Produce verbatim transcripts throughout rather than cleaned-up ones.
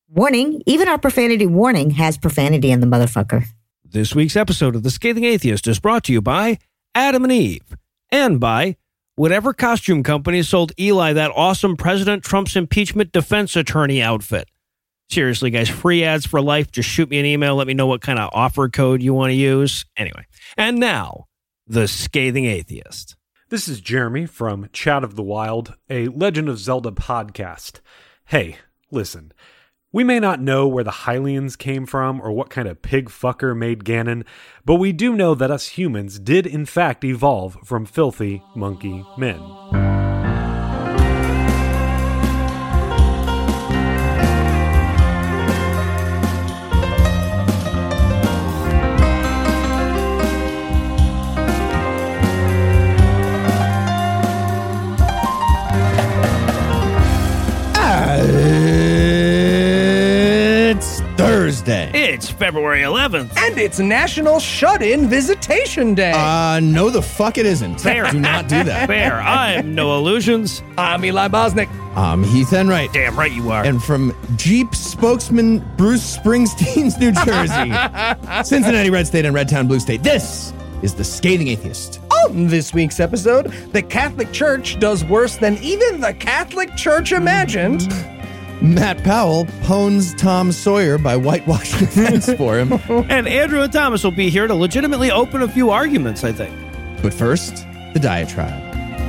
Warning, even our profanity warning has profanity in the motherfucker. This week's episode of The Scathing Atheist is brought to you by Adam and Eve and by whatever costume company sold Eli that awesome President Trump's impeachment defense attorney outfit. Seriously, guys, free ads for life. Just shoot me an email. Let me know what kind of offer code you want to use. Anyway, and now, The Scathing Atheist. This is Jeremy from Chat of the Wild, a Legend of Zelda podcast. Hey, listen. We may not know where the Hylians came from or what kind of pig fucker made Ganon, but we do know that us humans did in fact evolve from filthy monkey men. Thursday. It's February eleventh. And it's National Shut-In Visitation Day. Uh, no the fuck it isn't. Fair. Do not do that. Fair. I'm No Illusions. I'm Eli Bosnick. I'm Heath Enright. Damn right you are. And from Jeep spokesman Bruce Springsteen's New Jersey, Cincinnati Red State and Redtown Blue State, this is The Scathing Atheist. On this week's episode, the Catholic Church does worse than even the Catholic Church imagined. Matt Powell pwns Tom Sawyer by whitewashing the fence for him. And Andrew and Thomas will be here to legitimately open a few arguments, I think. But first, the diatribe.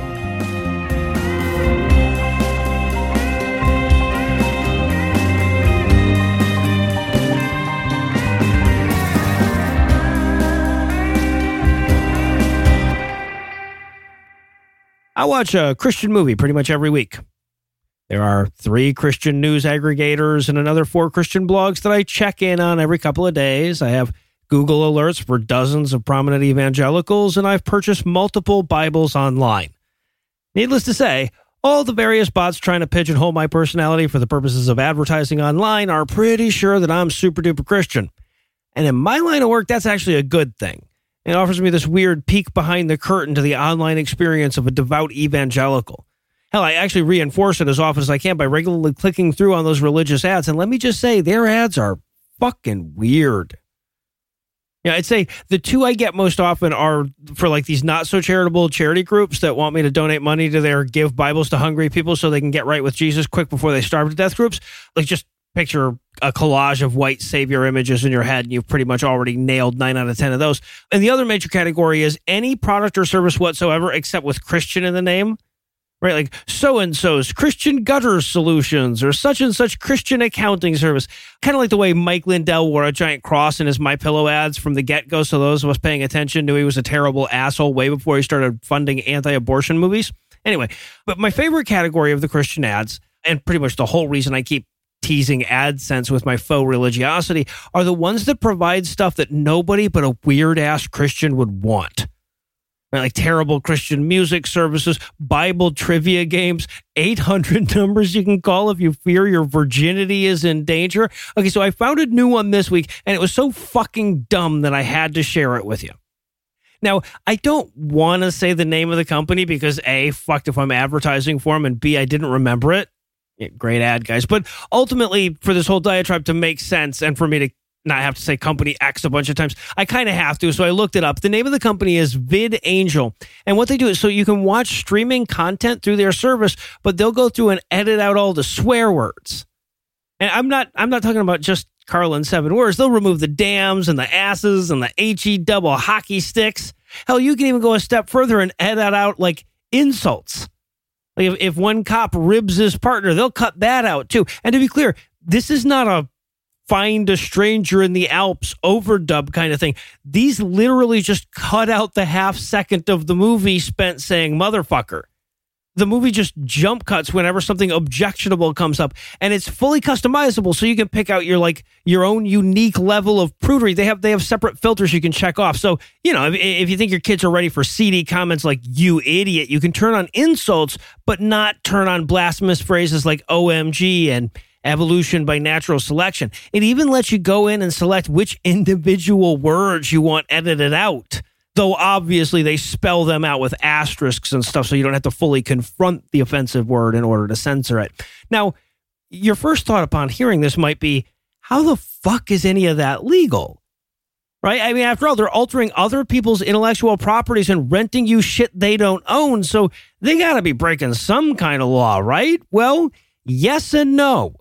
I watch a Christian movie pretty much every week. There are three Christian news aggregators and another four Christian blogs that I check in on every couple of days. I have Google alerts for dozens of prominent evangelicals, and I've purchased multiple Bibles online. Needless to say, all the various bots trying to pigeonhole my personality for the purposes of advertising online are pretty sure that I'm super duper Christian. And in my line of work, that's actually a good thing. It offers me this weird peek behind the curtain to the online experience of a devout evangelical. Hell, I actually reinforce it as often as I can by regularly clicking through on those religious ads. And let me just say, their ads are fucking weird. Yeah, I'd say the two I get most often are for like these not so charitable charity groups that want me to donate money to their Give Bibles to Hungry People so they can get right with Jesus quick before they starve to death groups. Like just picture a collage of white savior images in your head, and you've pretty much already nailed nine out of ten of those. And the other major category is any product or service whatsoever except with Christian in the name. Right, like so-and-so's Christian gutter solutions or such-and-such Christian accounting service. Kind of like the way Mike Lindell wore a giant cross in his MyPillow ads from the get-go, so those of us paying attention knew he was a terrible asshole way before he started funding anti-abortion movies. Anyway, but my favorite category of the Christian ads, and pretty much the whole reason I keep teasing AdSense with my faux religiosity, are the ones that provide stuff that nobody but a weird-ass Christian would want. Like terrible Christian music services, Bible trivia games, eight hundred numbers you can call if you fear your virginity is in danger. Okay, so I found a new one this week, and it was so fucking dumb that I had to share it with you. Now, I don't want to say the name of the company because A, fucked if I'm advertising for them, and B, I didn't remember it. Yeah, great ad, guys. But ultimately, for this whole diatribe to make sense and for me to not have to say company X a bunch of times, I kind of have to, so I looked it up. The name of the company is VidAngel, and what they do is so you can watch streaming content through their service, but they'll go through and edit out all the swear words. And I'm not I'm not talking about just Carlin seven words. They'll remove the dams and the asses and the H-E double hockey sticks. Hell, you can even go a step further and edit out, like, insults. Like if, if one cop ribs his partner, they'll cut that out, too. And to be clear, this is not a Find a Stranger in the Alps overdub kind of thing. These literally just cut out the half second of the movie spent saying motherfucker. The movie just jump cuts whenever something objectionable comes up, and it's fully customizable, so you can pick out your like your own unique level of prudery. They have they have separate filters you can check off. So, you know, if, if you think your kids are ready for seedy comments like "you idiot," you can turn on insults, but not turn on blasphemous phrases like O M G and evolution by natural selection. It even lets you go in and select which individual words you want edited out. Though obviously they spell them out with asterisks and stuff so you don't have to fully confront the offensive word in order to censor it. Now, your first thought upon hearing this might be, how the fuck is any of that legal? Right? I mean, after all, they're altering other people's intellectual properties and renting you shit they don't own, so they gotta be breaking some kind of law, right? Well, yes and no.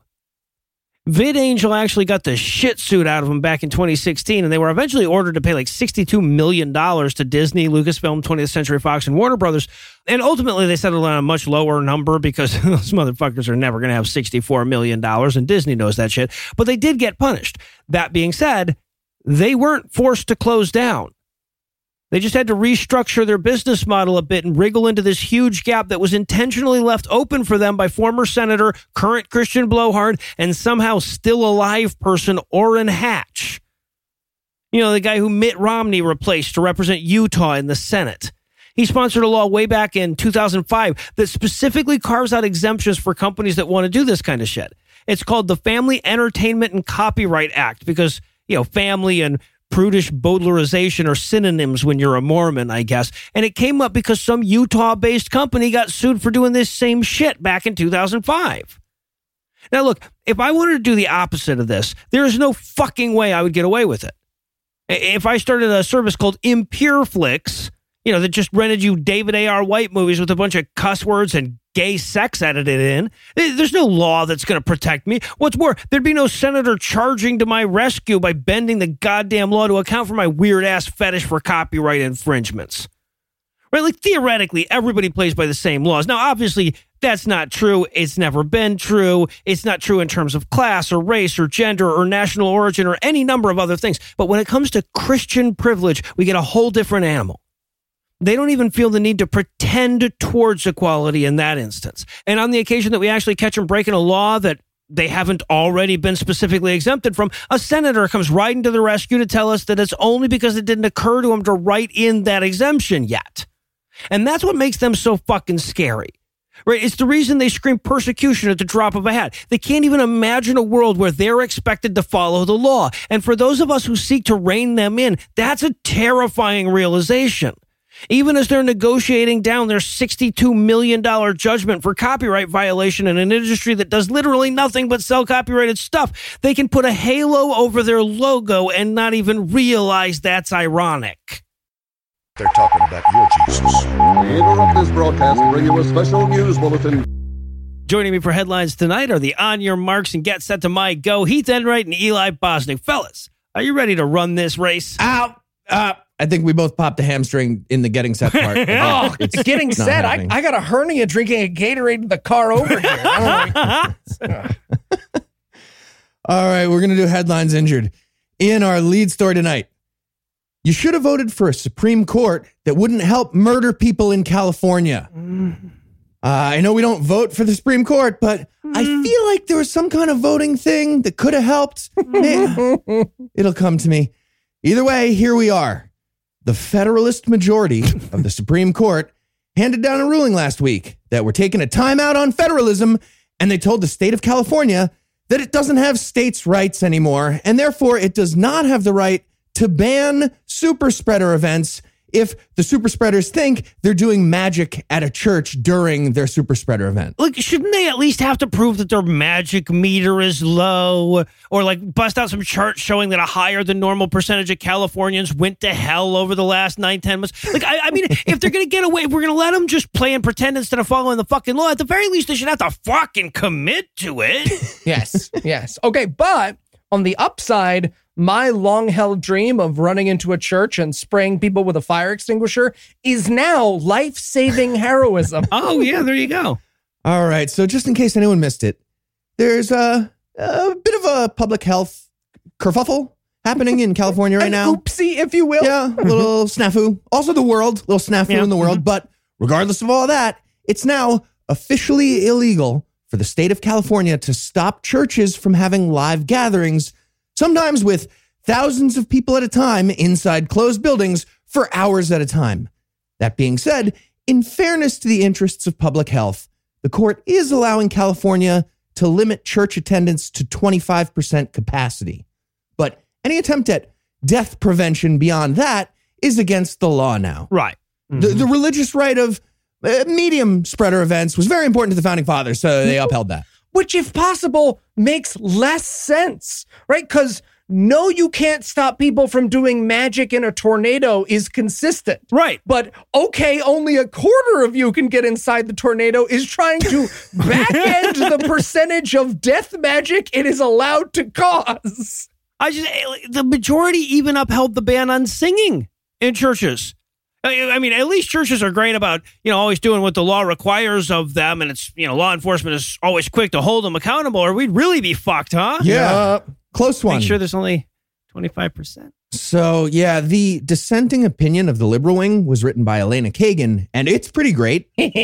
VidAngel actually got the shit suit out of them back in twenty sixteen, and they were eventually ordered to pay like sixty-two million dollars to Disney, Lucasfilm, twentieth Century Fox, and Warner Brothers. And ultimately, they settled on a much lower number because those motherfuckers are never going to have sixty-four million dollars, and Disney knows that shit. But they did get punished. That being said, they weren't forced to close down. They just had to restructure their business model a bit and wriggle into this huge gap that was intentionally left open for them by former Senator, current Christian blowhard, and somehow still alive person Orrin Hatch. You know, the guy who Mitt Romney replaced to represent Utah in the Senate. He sponsored a law way back in two thousand five that specifically carves out exemptions for companies that want to do this kind of shit. It's called the Family Entertainment and Copyright Act because, you know, family and prudish Bowdlerization are synonyms when you're a Mormon, I guess. And it came up because some Utah-based company got sued for doing this same shit back in two thousand five. Now, look, if I wanted to do the opposite of this, there is no fucking way I would get away with it. If I started a service called Impure Flix, you know, that just rented you David A R. White movies with a bunch of cuss words and gay sex edited in, there's no law that's going to protect me. What's more, there'd be no senator charging to my rescue by bending the goddamn law to account for my weird-ass fetish for copyright infringements. Right? Like, theoretically, everybody plays by the same laws. Now, obviously, that's not true. It's never been true. It's not true in terms of class or race or gender or national origin or any number of other things. But when it comes to Christian privilege, we get a whole different animal. They don't even feel the need to pretend towards equality in that instance. And on the occasion that we actually catch them breaking a law that they haven't already been specifically exempted from, a senator comes riding to the rescue to tell us that it's only because it didn't occur to him to write in that exemption yet. And that's what makes them so fucking scary. Right? It's the reason they scream persecution at the drop of a hat. They can't even imagine a world where they're expected to follow the law. And for those of us who seek to rein them in, that's a terrifying realization. Even as they're negotiating down their sixty-two million dollars judgment for copyright violation in an industry that does literally nothing but sell copyrighted stuff, they can put a halo over their logo and not even realize that's ironic. They're talking about your Jesus. We interrupt this broadcast and bring you a special news bulletin. Joining me for headlines tonight are the On Your Marks and Get Set to My Go, Heath Enright and Eli Bosnick. Fellas, are you ready to run this race? Ow! Uh, I think we both popped a hamstring in the getting set part. Oh, it's getting not set. I, happening. I got a hernia drinking a Gatorade in the car over here. I don't know. All right, we're going to do headlines injured. In our lead story tonight, you should have voted for a Supreme Court that wouldn't help murder people in California. Uh, I know we don't vote for the Supreme Court, but I feel like there was some kind of voting thing that could have helped. Man, it'll come to me. Either way, here we are. The Federalist majority of the Supreme Court handed down a ruling last week that we're taking a timeout on federalism, and they told the state of California that it doesn't have states' rights anymore, and therefore it does not have the right to ban super spreader events if the super spreaders think they're doing magic at a church during their super spreader event. Look, shouldn't they at least have to prove that their magic meter is low, or like bust out some chart showing that a higher than normal percentage of Californians went to hell over the last nine, ten months? Like, I, I mean, if they're going to get away, if we're going to let them just play and pretend instead of following the fucking law, at the very least, they should have to fucking commit to it. Yes, yes. Okay, but on the upside, my long-held dream of running into a church and spraying people with a fire extinguisher is now life-saving heroism. Oh, yeah, there you go. All right, so just in case anyone missed it, there's a, a bit of a public health kerfuffle happening in California right An now. oopsie, if you will. Yeah, a little snafu. Also the world, little snafu Yeah. in the world. But regardless of all that, it's now officially illegal for the state of California to stop churches from having live gatherings, sometimes with thousands of people at a time inside closed buildings for hours at a time. That being said, in fairness to the interests of public health, the court is allowing California to limit church attendance to twenty-five percent capacity. But any attempt at death prevention beyond that is against the law now. Right. The, the religious right of uh, medium spreader events was very important to the founding fathers, so they upheld that. which if possible makes less sense, right? Because no, you can't stop people from doing magic in a tornado is consistent. Right. But okay, only a quarter of you can get inside the tornado is trying to back end the percentage of death magic it is allowed to cause. I just, the majority even upheld the ban on singing in churches. I mean, at least churches are great about, you know, always doing what the law requires of them. And it's, you know, law enforcement is always quick to hold them accountable, or we'd really be fucked, huh? Yeah. Uh, Close one. Make sure there's only twenty-five percent. So, yeah, the dissenting opinion of the liberal wing was written by Elena Kagan, and it's pretty great,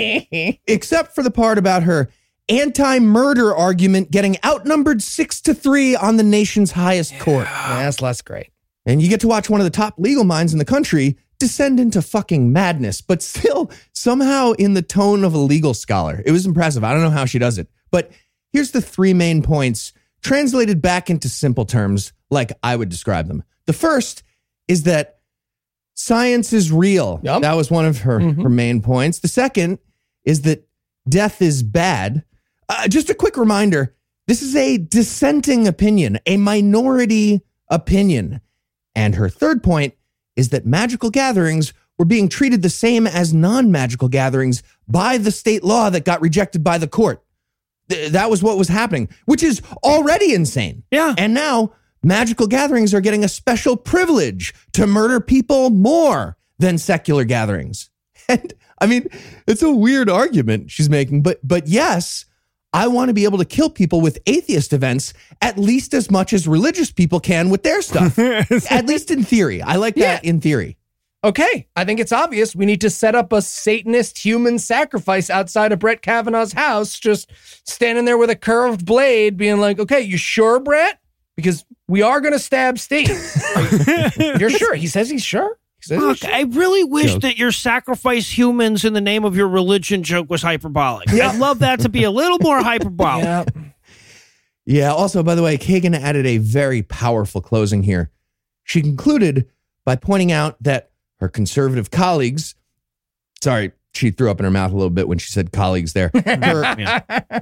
except for the part about her anti-murder argument getting outnumbered six to three on the nation's highest court. Yeah, that's less great. And you get to watch one of the top legal minds in the country descend into fucking madness, but still somehow in the tone of a legal scholar. It was impressive. I don't know how she does it, but here's the three main points translated back into simple terms like I would describe them. The first is that science is real. Yep. That was one of her, Mm-hmm. her main points. The second is that death is bad. Uh, just a quick reminder, this is a dissenting opinion, a minority opinion. And her third point is that magical gatherings were being treated the same as non-magical gatherings by the state law that got rejected by the court. Th- that was what was happening, which is already insane. Yeah. And now magical gatherings are getting a special privilege to murder people more than secular gatherings. And I mean, it's a weird argument she's making, but but yes, I want to be able to kill people with atheist events at least as much as religious people can with their stuff. At least in theory. I like that Yeah. in theory. Okay, I think it's obvious we need to set up a Satanist human sacrifice outside of Brett Kavanaugh's house, just standing there with a curved blade being like, okay, you sure, Brett? Because we are going to stab Steve. You're sure? He says he's sure? He says he's Look, sure. I really wish Joke. that your sacrifice humans in the name of your religion joke was hyperbolic. I'd love that to be a little more hyperbolic. Yeah. Yeah. Also, by the way, Kagan added a very powerful closing here. She concluded by pointing out that her conservative colleagues, sorry, she threw up in her mouth a little bit when she said colleagues there. Her,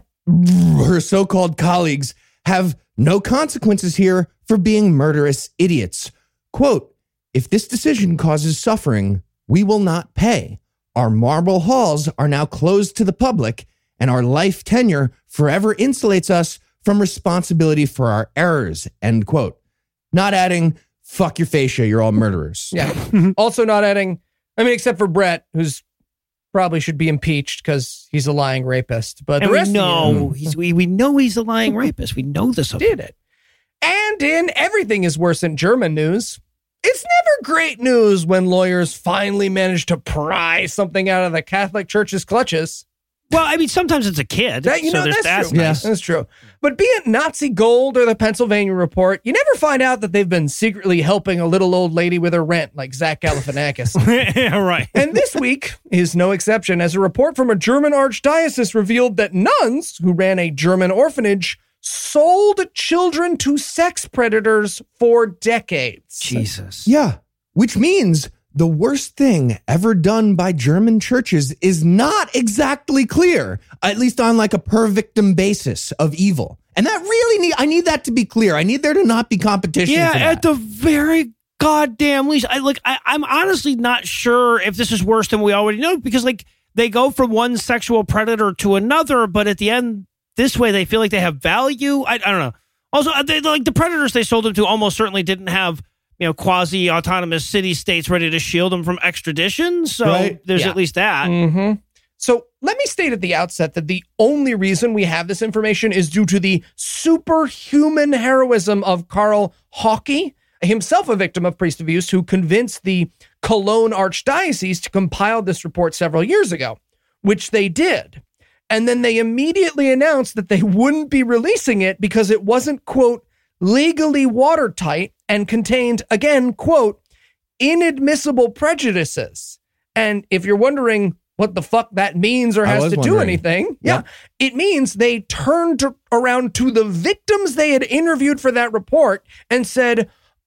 her so-called colleagues have no consequences here for being murderous idiots. Quote, if this decision causes suffering, we will not pay. Our marble halls are now closed to the public, and our life tenure forever insulates us from responsibility for our errors, end quote. Not adding, fuck your fascia, you're all murderers. Yeah. Also not adding, I mean, except for Brett, who's probably should be impeached because he's a lying rapist. But And the we rest know of you he's we, we know he's a lying rapist. We know this. Of did it. And in Everything is Worse in German news, it's never great news when lawyers finally manage to pry something out of the Catholic Church's clutches. Well, I mean, sometimes it's a kid. That, you so know, there's that's, that's true. nice. That's true. But be it Nazi Gold or the Pennsylvania Report, you never find out that they've been secretly helping a little old lady with her rent, like Zach Galifianakis. Yeah, right. And this week is no exception, as a report from a German archdiocese revealed that nuns who ran a German orphanage sold children to sex predators for decades. Jesus. Yeah, which means the worst thing ever done by German churches is not exactly clear, at least on like a per victim basis of evil. And that really need, I need that to be clear. I need there to not be competition. Yeah, for that. at the very goddamn least. I like. I, I'm honestly not sure if this is worse than we already know, because like they go from one sexual predator to another, but at the end, this way they feel like they have value. I, I don't know. Also, they, like the predators they sold them to almost certainly didn't have, you know, quasi autonomous city states ready to shield them from extradition. So Right. there's Yeah. at least that. Mm-hmm. So let me state at the outset that the only reason we have this information is due to the superhuman heroism of Karl Hauke, himself a victim of priest abuse, who convinced the Cologne Archdiocese to compile this report several years ago, which they did. And then they immediately announced that they wouldn't be releasing it because it wasn't, quote, legally watertight and contained, again, quote, inadmissible prejudices. And if you're wondering what the fuck that means or I has was to do wondering. anything, yeah, Yep. it means they turned to, around to the victims they had interviewed for that report and said,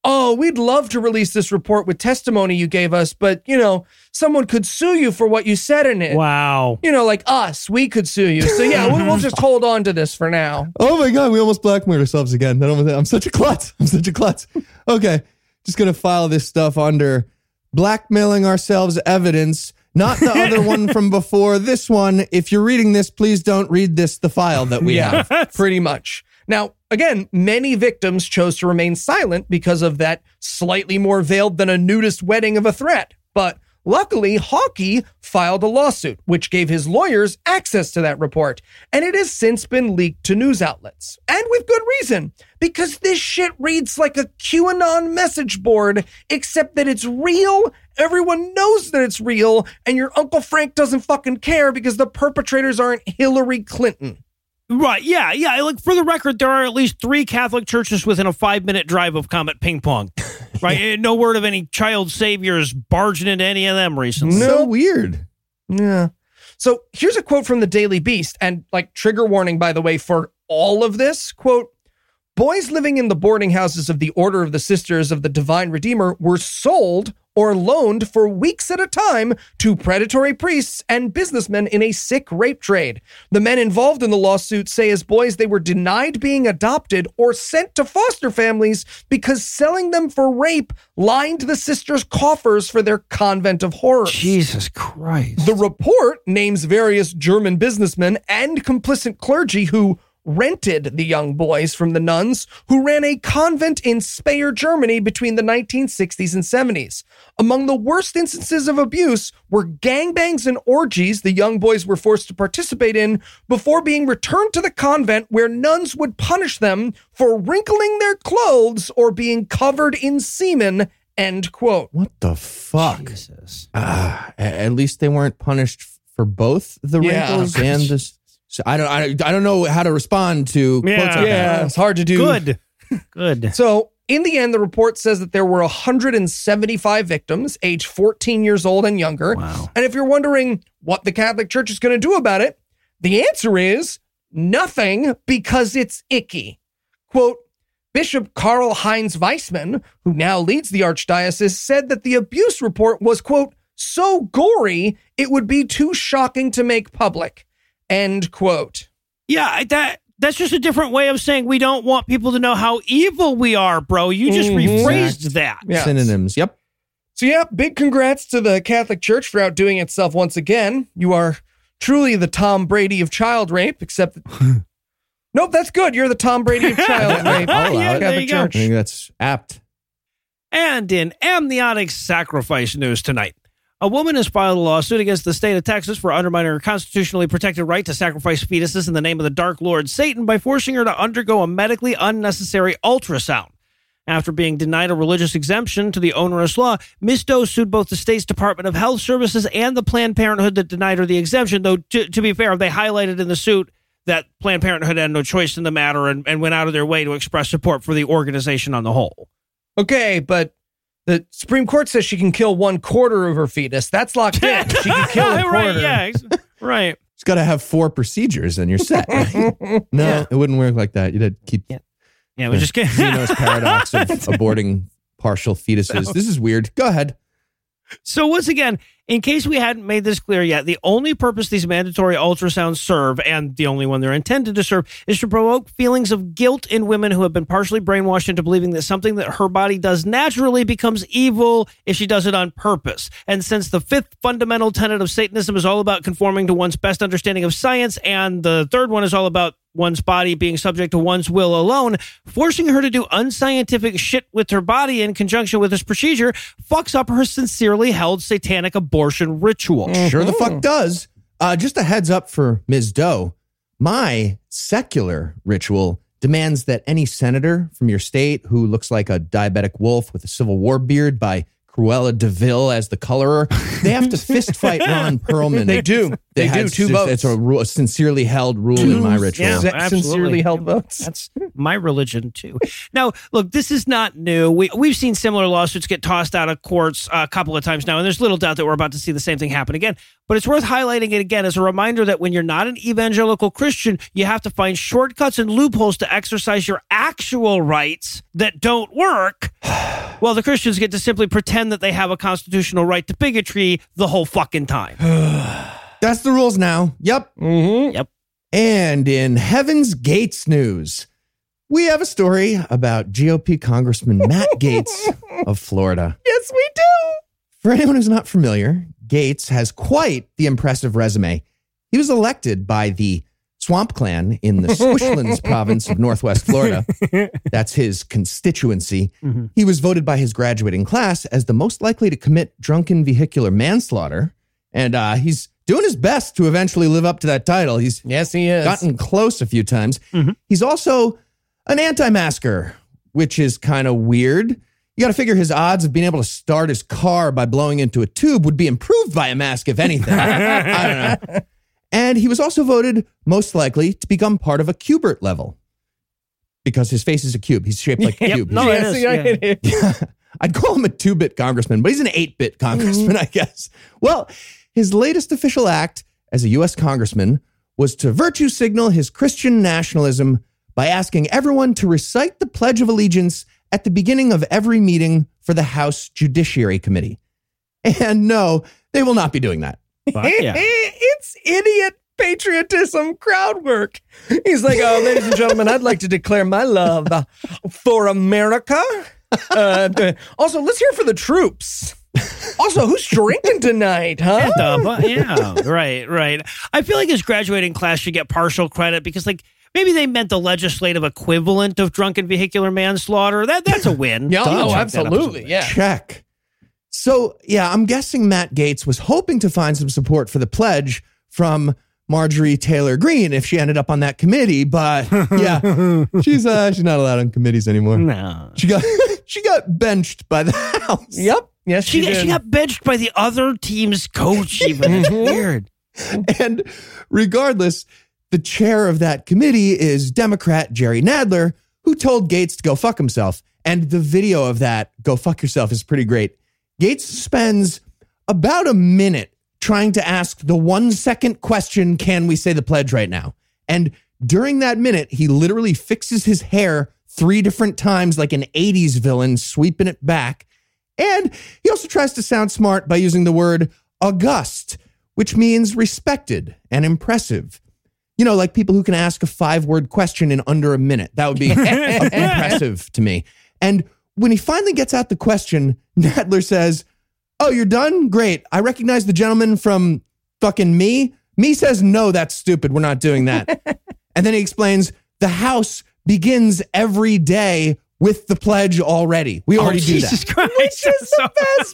oh, we'd love to release this report with testimony you gave us, but, you know, someone could sue you for what you said in it. Wow. You know, like us, we could sue you. So yeah, we'll, we'll just hold on to this for now. Oh my God, we almost blackmailed ourselves again. I don't- I'm such a klutz. I'm such a klutz. Okay, just going to file this stuff under blackmailing ourselves evidence, not the other one from before. This one, if you're reading this, please don't read this, the file that we Yeah, have. pretty much. Now, again, many victims chose to remain silent because of that slightly more veiled than a nudist wedding of a threat. But luckily, Hawkey filed a lawsuit, which gave his lawyers access to that report. And it has since been leaked to news outlets. And with good reason, because this shit reads like a QAnon message board, except that it's real. Everyone knows that it's real. And your Uncle Frank doesn't fucking care because the perpetrators aren't Hillary Clinton. Right, yeah, yeah. Like, for the record, there are at least three Catholic churches within a five-minute drive of Comet Ping Pong. Right? And no word of any child saviors barging into any of them recently. So weird. Yeah. So here's a quote from the Daily Beast, and like trigger warning, by the way, for all of this. Quote, boys living in the boarding houses of the Order of the Sisters of the Divine Redeemer were sold or loaned for weeks at a time to predatory priests and businessmen in a sick rape trade. The men involved in the lawsuit say as boys they were denied being adopted or sent to foster families because selling them for rape lined the sisters' coffers for their convent of horrors. Jesus Christ. The report names various German businessmen and complicit clergy who rented the young boys from the nuns who ran a convent in Speyer, Germany between the nineteen sixties and seventies. Among the worst instances of abuse were gangbangs and orgies the young boys were forced to participate in before being returned to the convent, where nuns would punish them for wrinkling their clothes or being covered in semen, end quote. What the fuck? Jesus. Ah, a- at least they weren't punished for both the Yeah. wrinkles and the. So I don't. I, I don't know how to respond to Yeah. quotes like that. Yeah, it's hard to do. Good. Good. So, in the end, the report says that there were one hundred seventy-five victims, age fourteen years old and younger. Wow. And if you're wondering what the Catholic Church is going to do about it, the answer is nothing, because it's icky. Quote, Bishop Karl Heinz Weissman, who now leads the archdiocese, said that the abuse report was, quote, so gory, it would be too shocking to make public, end quote. Yeah, that that's just a different way of saying we don't want people to know how evil we are, bro. You just Mhm. rephrased that. Yeah. Synonyms. Yep. So yeah, big congrats to the Catholic Church for outdoing itself once again. You are truly the Tom Brady of child rape, except that... Nope, that's good. You're the Tom Brady of child rape. I'll allow Yeah, it. there Catholic you go. I Church. think that's apt. And in amniotic sacrifice news tonight, a woman has filed a lawsuit against the state of Texas for undermining her constitutionally protected right to sacrifice fetuses in the name of the Dark Lord Satan by forcing her to undergo a medically unnecessary ultrasound. After being denied a religious exemption to the onerous law, Miz Doe sued both the state's Department of Health Services and the Planned Parenthood that denied her the exemption, though, to, to be fair, they highlighted in the suit that Planned Parenthood had no choice in the matter and, and went out of their way to express support for the organization on the whole. Okay, but the Supreme Court says she can kill one quarter of her fetus. That's locked in. She can kill a quarter. Right, yeah, ex- right. It's got to have four procedures and you're set. Right? No, Yeah. it wouldn't work like that. You'd have to keep Yeah. Yeah, we just get Zeno's paradox of aborting partial fetuses. This is weird. Go ahead. So once again, in case we hadn't made this clear yet, the only purpose these mandatory ultrasounds serve, and the only one they're intended to serve, is to provoke feelings of guilt in women who have been partially brainwashed into believing that something that her body does naturally becomes evil if she does it on purpose. And since the fifth fundamental tenet of Satanism is all about conforming to one's best understanding of science, and the third one is all about one's body being subject to one's will alone, forcing her to do unscientific shit with her body in conjunction with this procedure fucks up her sincerely held satanic abortion ritual. Sure the fuck does. Uh, just a heads up for Miz Doe. My secular ritual demands that any senator from your state who looks like a diabetic wolf with a Civil War beard by Cruella DeVille as the colorer. They have to fist fight Ron Perlman. They do. They, had do. Two s- votes. It's a, rule, a sincerely held rule in my ritual. Yeah, Sin- absolutely. sincerely held votes. That's my religion too. Now, look, this is not new. We we've seen similar lawsuits get tossed out of courts a couple of times now, and there's little doubt that we're about to see the same thing happen again. But it's worth highlighting it again as a reminder that when you're not an evangelical Christian, you have to find shortcuts and loopholes to exercise your actual rights that don't work. Well, the Christians get to simply pretend that they have a constitutional right to bigotry the whole fucking time. That's the rules now. Yep. Mm-hmm. Yep. And in Heaven's Gates news, we have a story about G O P Congressman Matt Gaetz of Florida. Yes, we do. For anyone who's not familiar, Gaetz has quite the impressive resume. He was elected by the Swamp Clan in the Swishlands province of Northwest Florida. That's his constituency. Mm-hmm. He was voted by his graduating class as the most likely to commit drunken vehicular manslaughter. And uh, he's doing his best to eventually live up to that title. He's Yes, he is. gotten close a few times. Mm-hmm. He's also an anti-masker, which is kind of weird. You got to figure his odds of being able to start his car by blowing into a tube would be improved by a mask, if anything. I don't know. And he was also voted most likely to become part of a Cubert level because his face is a cube. He's shaped like a Yep. cube. No, Yes, it is, yeah, yeah. it is. I'd call him a two-bit congressman, but he's an eight-bit congressman, I guess. Well, his latest official act as a U S congressman was to virtue signal his Christian nationalism by asking everyone to recite the Pledge of Allegiance at the beginning of every meeting for the House Judiciary Committee. And no, they will not be doing that. Fuck yeah. It's idiot patriotism crowd work. He's like, oh, ladies and gentlemen, I'd like to declare my love uh, for America. Uh, uh, also, let's hear for the troops. Also, who's drinking tonight, huh? And, uh, yeah, right, right. I feel like his graduating class should get partial credit because, like, maybe they meant the legislative equivalent of drunken vehicular manslaughter. That That's a win. Yeah, So no, I'll check that up. absolutely. Yeah. Check. So, yeah, I'm guessing Matt Gaetz was hoping to find some support for the pledge from Marjorie Taylor Greene if she ended up on that committee, but yeah, she's uh, she's not allowed on committees anymore. No. She got she got benched by the House. Yep. Yes, She, she, did. she got benched by the other team's coach, even. It's weird. And regardless, the chair of that committee is Democrat Jerry Nadler, who told Gaetz to go fuck himself. And the video of that, go fuck yourself, is pretty great. Gaetz spends about a minute trying to ask the one second question, can we say the pledge right now? And during that minute, he literally fixes his hair three different times like an eighties villain, sweeping it back. And he also tries to sound smart by using the word august, which means respected and impressive. You know, like people who can ask a five-word question in under a minute. That would be impressive to me. And when he finally gets out the question, Nadler says, oh, you're done? Great. I recognize the gentleman from fucking Me. Me says, no, that's stupid. We're not doing that. And then he explains, the House begins every day with the pledge already. We already oh, do Jesus that. Christ. Which is the best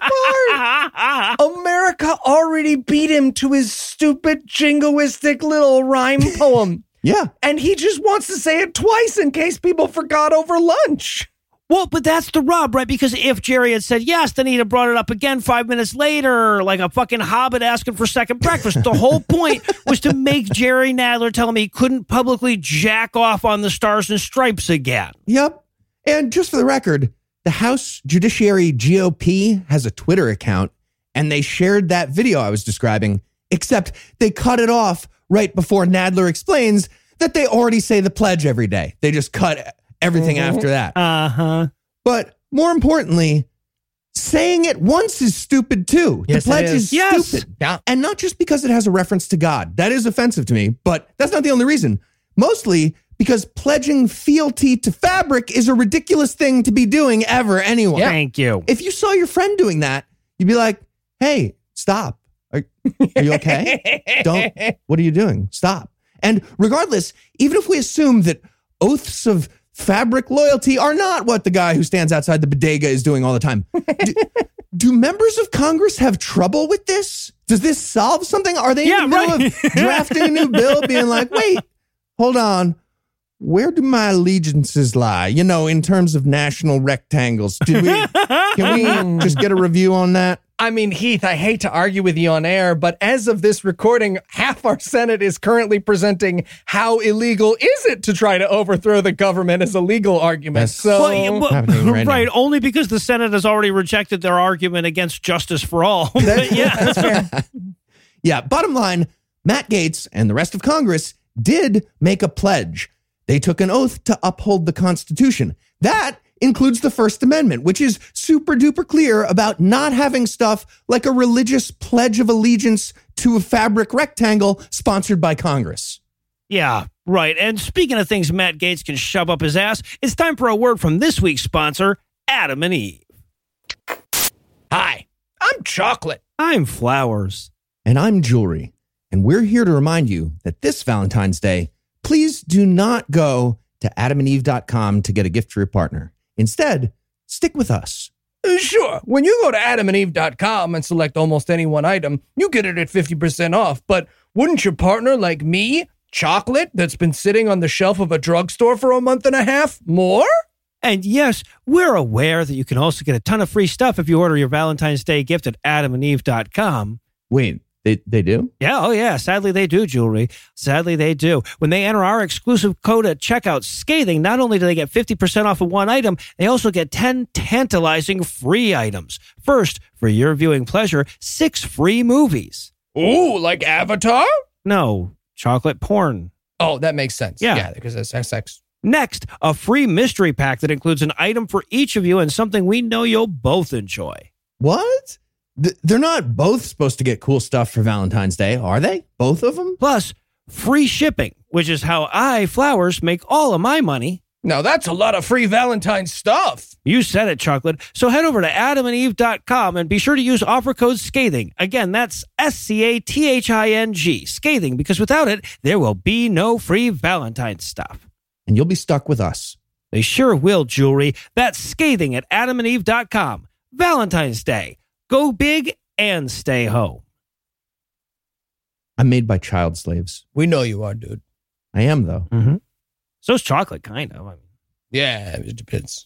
part. America already beat him to his stupid jingoistic little rhyme poem. Yeah. And he just wants to say it twice in case people forgot over lunch. Well, but that's the rub, right? Because if Jerry had said yes, then he'd have brought it up again five minutes later, like a fucking hobbit asking for second breakfast. The whole point was to make Jerry Nadler tell him he couldn't publicly jack off on the Stars and Stripes again. Yep. And just for the record, the House Judiciary G O P has a Twitter account, and they shared that video I was describing, except they cut it off right before Nadler explains that they already say the pledge every day. They just cut everything mm-hmm. after that. Uh-huh. But more importantly, saying it once is stupid too. Yes, the pledge it is. is Yes. stupid. Yeah. And not just because it has a reference to God. That is offensive to me, but that's not the only reason. Mostly because pledging fealty to fabric is a ridiculous thing to be doing ever anyway. Thank you. If you saw your friend doing that, you'd be like, hey, stop. Are, are you okay? Don't. What are you doing? Stop. And regardless, even if we assume that oaths of fabric loyalty are not what the guy who stands outside the bodega is doing all the time, do, do members of Congress have trouble with this? Does this solve something? Are they Yeah, in the middle right. of drafting a new bill being like, wait, hold on. where do my allegiances lie? You know, in terms of national rectangles. Did we, can we just get a review on that? I mean, Heath, I hate to argue with you on air, but as of this recording, half our Senate is currently presenting how illegal is it to try to overthrow the government as a legal argument. That's So, Well, yeah, well, happening right right, now. only because the Senate has already rejected their argument against justice for all. But yeah. Yeah, bottom line, Matt Gaetz and the rest of Congress did make a pledge. They took an oath to uphold the Constitution. That includes the First Amendment, which is super duper clear about not having stuff like a religious pledge of allegiance to a fabric rectangle sponsored by Congress. Yeah, right. And speaking of things Matt Gaetz can shove up his ass, it's time for a word from this week's sponsor, Adam and Eve. hi, I'm Chocolate. I'm Flowers. And I'm Jewelry. And we're here to remind you that this Valentine's Day, please do not go to adam and eve dot com to get a gift for your partner. Instead, stick with us. Uh, Sure, when you go to adam and eve dot com and select almost any one item, you get it at fifty percent off. But wouldn't your partner like me, Chocolate, that's been sitting on the shelf of a drugstore for a month and a half, more? And yes, we're aware that you can also get a ton of free stuff if you order your Valentine's Day gift at adam and eve dot com. Wait, they, they do? Yeah, oh yeah, sadly they do, Jewelry. Sadly they do. When they enter our exclusive code at checkout, Scathing, not only do they get fifty percent off of one item, they also get ten tantalizing free items. First, for your viewing pleasure, six free movies. Ooh, like Avatar? No, chocolate porn. Oh, that makes sense. Yeah. Yeah, because it's sex. Next, a free mystery pack that includes an item for each of you and something we know you'll both enjoy. What? Th- they're not both supposed to get cool stuff for Valentine's Day, are they? Both of them? Plus, free shipping, which is how I, Flowers, make all of my money. Now that's a lot of free Valentine stuff. You said it, Chocolate. So head over to adam and eve dot com and be sure to use offer code SCATHING. Again, that's S C A T H I N G, SCATHING, because without it, there will be no free Valentine stuff. And you'll be stuck with us. They sure will, Jewelry. That's SCATHING at adam and eve dot com. Valentine's Day. Go big and stay home. I'm made by child slaves. We know you are, dude. I am, though. Mm-hmm. So's Chocolate, kind of. I mean. Yeah, it depends.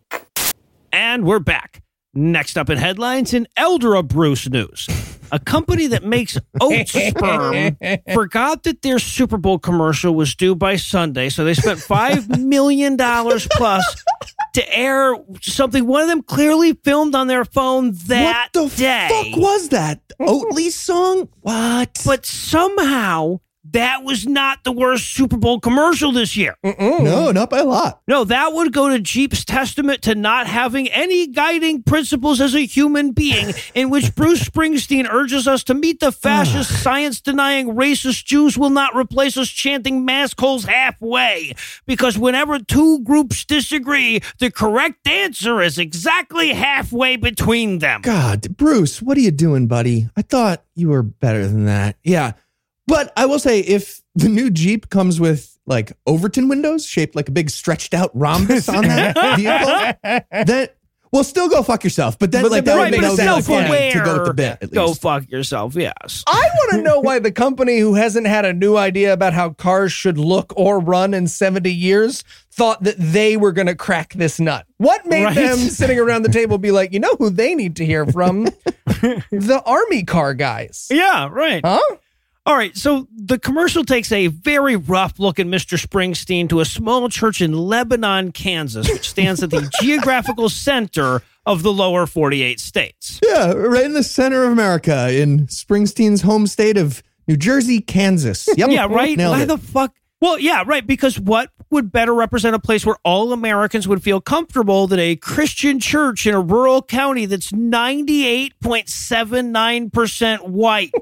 And we're back. Next up in headlines, in Eldora Bruce news. A company that makes oat sperm forgot that their Super Bowl commercial was due by Sunday, so they spent five million dollars plus to air something one of them clearly filmed on their phone that what the day. fuck was that? Oatly song? What? But somehow, that was not the worst Super Bowl commercial this year. no, not by a lot. No, that would go to Jeep's testament to not having any guiding principles as a human being, in which Bruce Springsteen urges us to meet the fascist, science-denying, racist Jews will not replace us chanting mask holes halfway. Because whenever two groups disagree, the correct answer is exactly halfway between them. God, Bruce, what are you doing, buddy? I thought you were better than that. Yeah. But I will say, if the new Jeep comes with like Overton windows shaped like a big stretched out rhombus on that vehicle, then well, still go fuck yourself. But then, But like, the- that right, would make but no it's sense self-aware. to go with the bit. At Go least. fuck yourself, yes. I want to know why the company who hasn't had a new idea about how cars should look or run in seventy years thought that they were going to crack this nut. What made Right. them sitting around the table be like, you know who they need to hear from? The army car guys. Yeah, right. Huh? All right, so the commercial takes a very rough-looking Mister Springsteen to a small church in Lebanon, Kansas, which stands at the geographical center of the lower forty-eight states. Yeah, right in the center of America, in Springsteen's home state of New Jersey, Kansas. Yep. Yeah, right? Nailed Why it. the fuck? Well, yeah, right, because what would better represent a place where all Americans would feel comfortable than a Christian church in a rural county that's ninety-eight point seven nine percent white?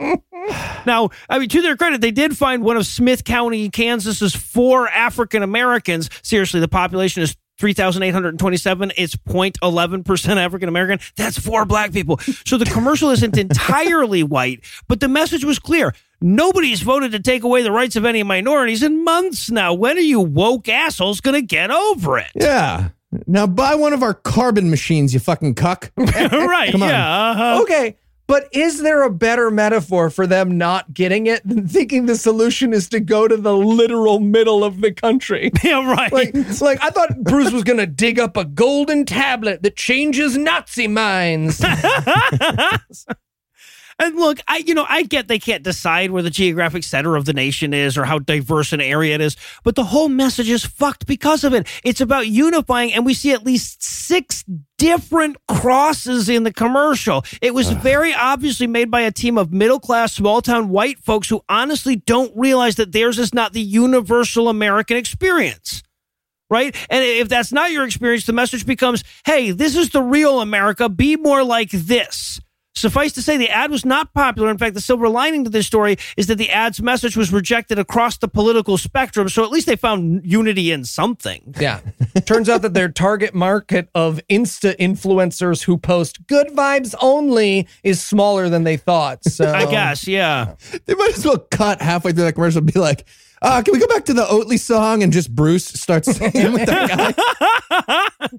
Now, I mean, to their credit, they did find one of Smith County, Kansas's four African Americans. Seriously, the population is three thousand eight hundred twenty-seven. It's zero point one one percent African American. That's four black people. So the commercial isn't entirely white, but the message was clear. Nobody's voted to take away the rights of any minorities in months now. When are you woke assholes going to get over it? Yeah. Now buy one of our carbon machines, you fucking cuck. Right, Come on. yeah. Uh-huh. Okay, But is there a better metaphor for them not getting it than thinking the solution is to go to the literal middle of the country? Yeah, right. Like, like I thought Bruce was going to dig up a golden tablet that changes Nazi minds. And look, I you know, I get they can't decide where the geographic center of the nation is or how diverse an area it is, but the whole message is fucked because of it. It's about unifying, and we see at least six different crosses in the commercial. It was very obviously made by a team of middle-class, small-town white folks who honestly don't realize that theirs is not the universal American experience. Right? And if that's not your experience, the message becomes, hey, this is the real America. Be more like this. Suffice to say, the ad was not popular. In fact, the silver lining to this story is that the ad's message was rejected across the political spectrum, so at least they found unity in something. Yeah. Turns out that their target market of Insta influencers who post good vibes only is smaller than they thought. So I guess, yeah. They might as well cut halfway through that commercial and be like, uh, can we go back to the Oatly song? And just Bruce starts singing with that guy.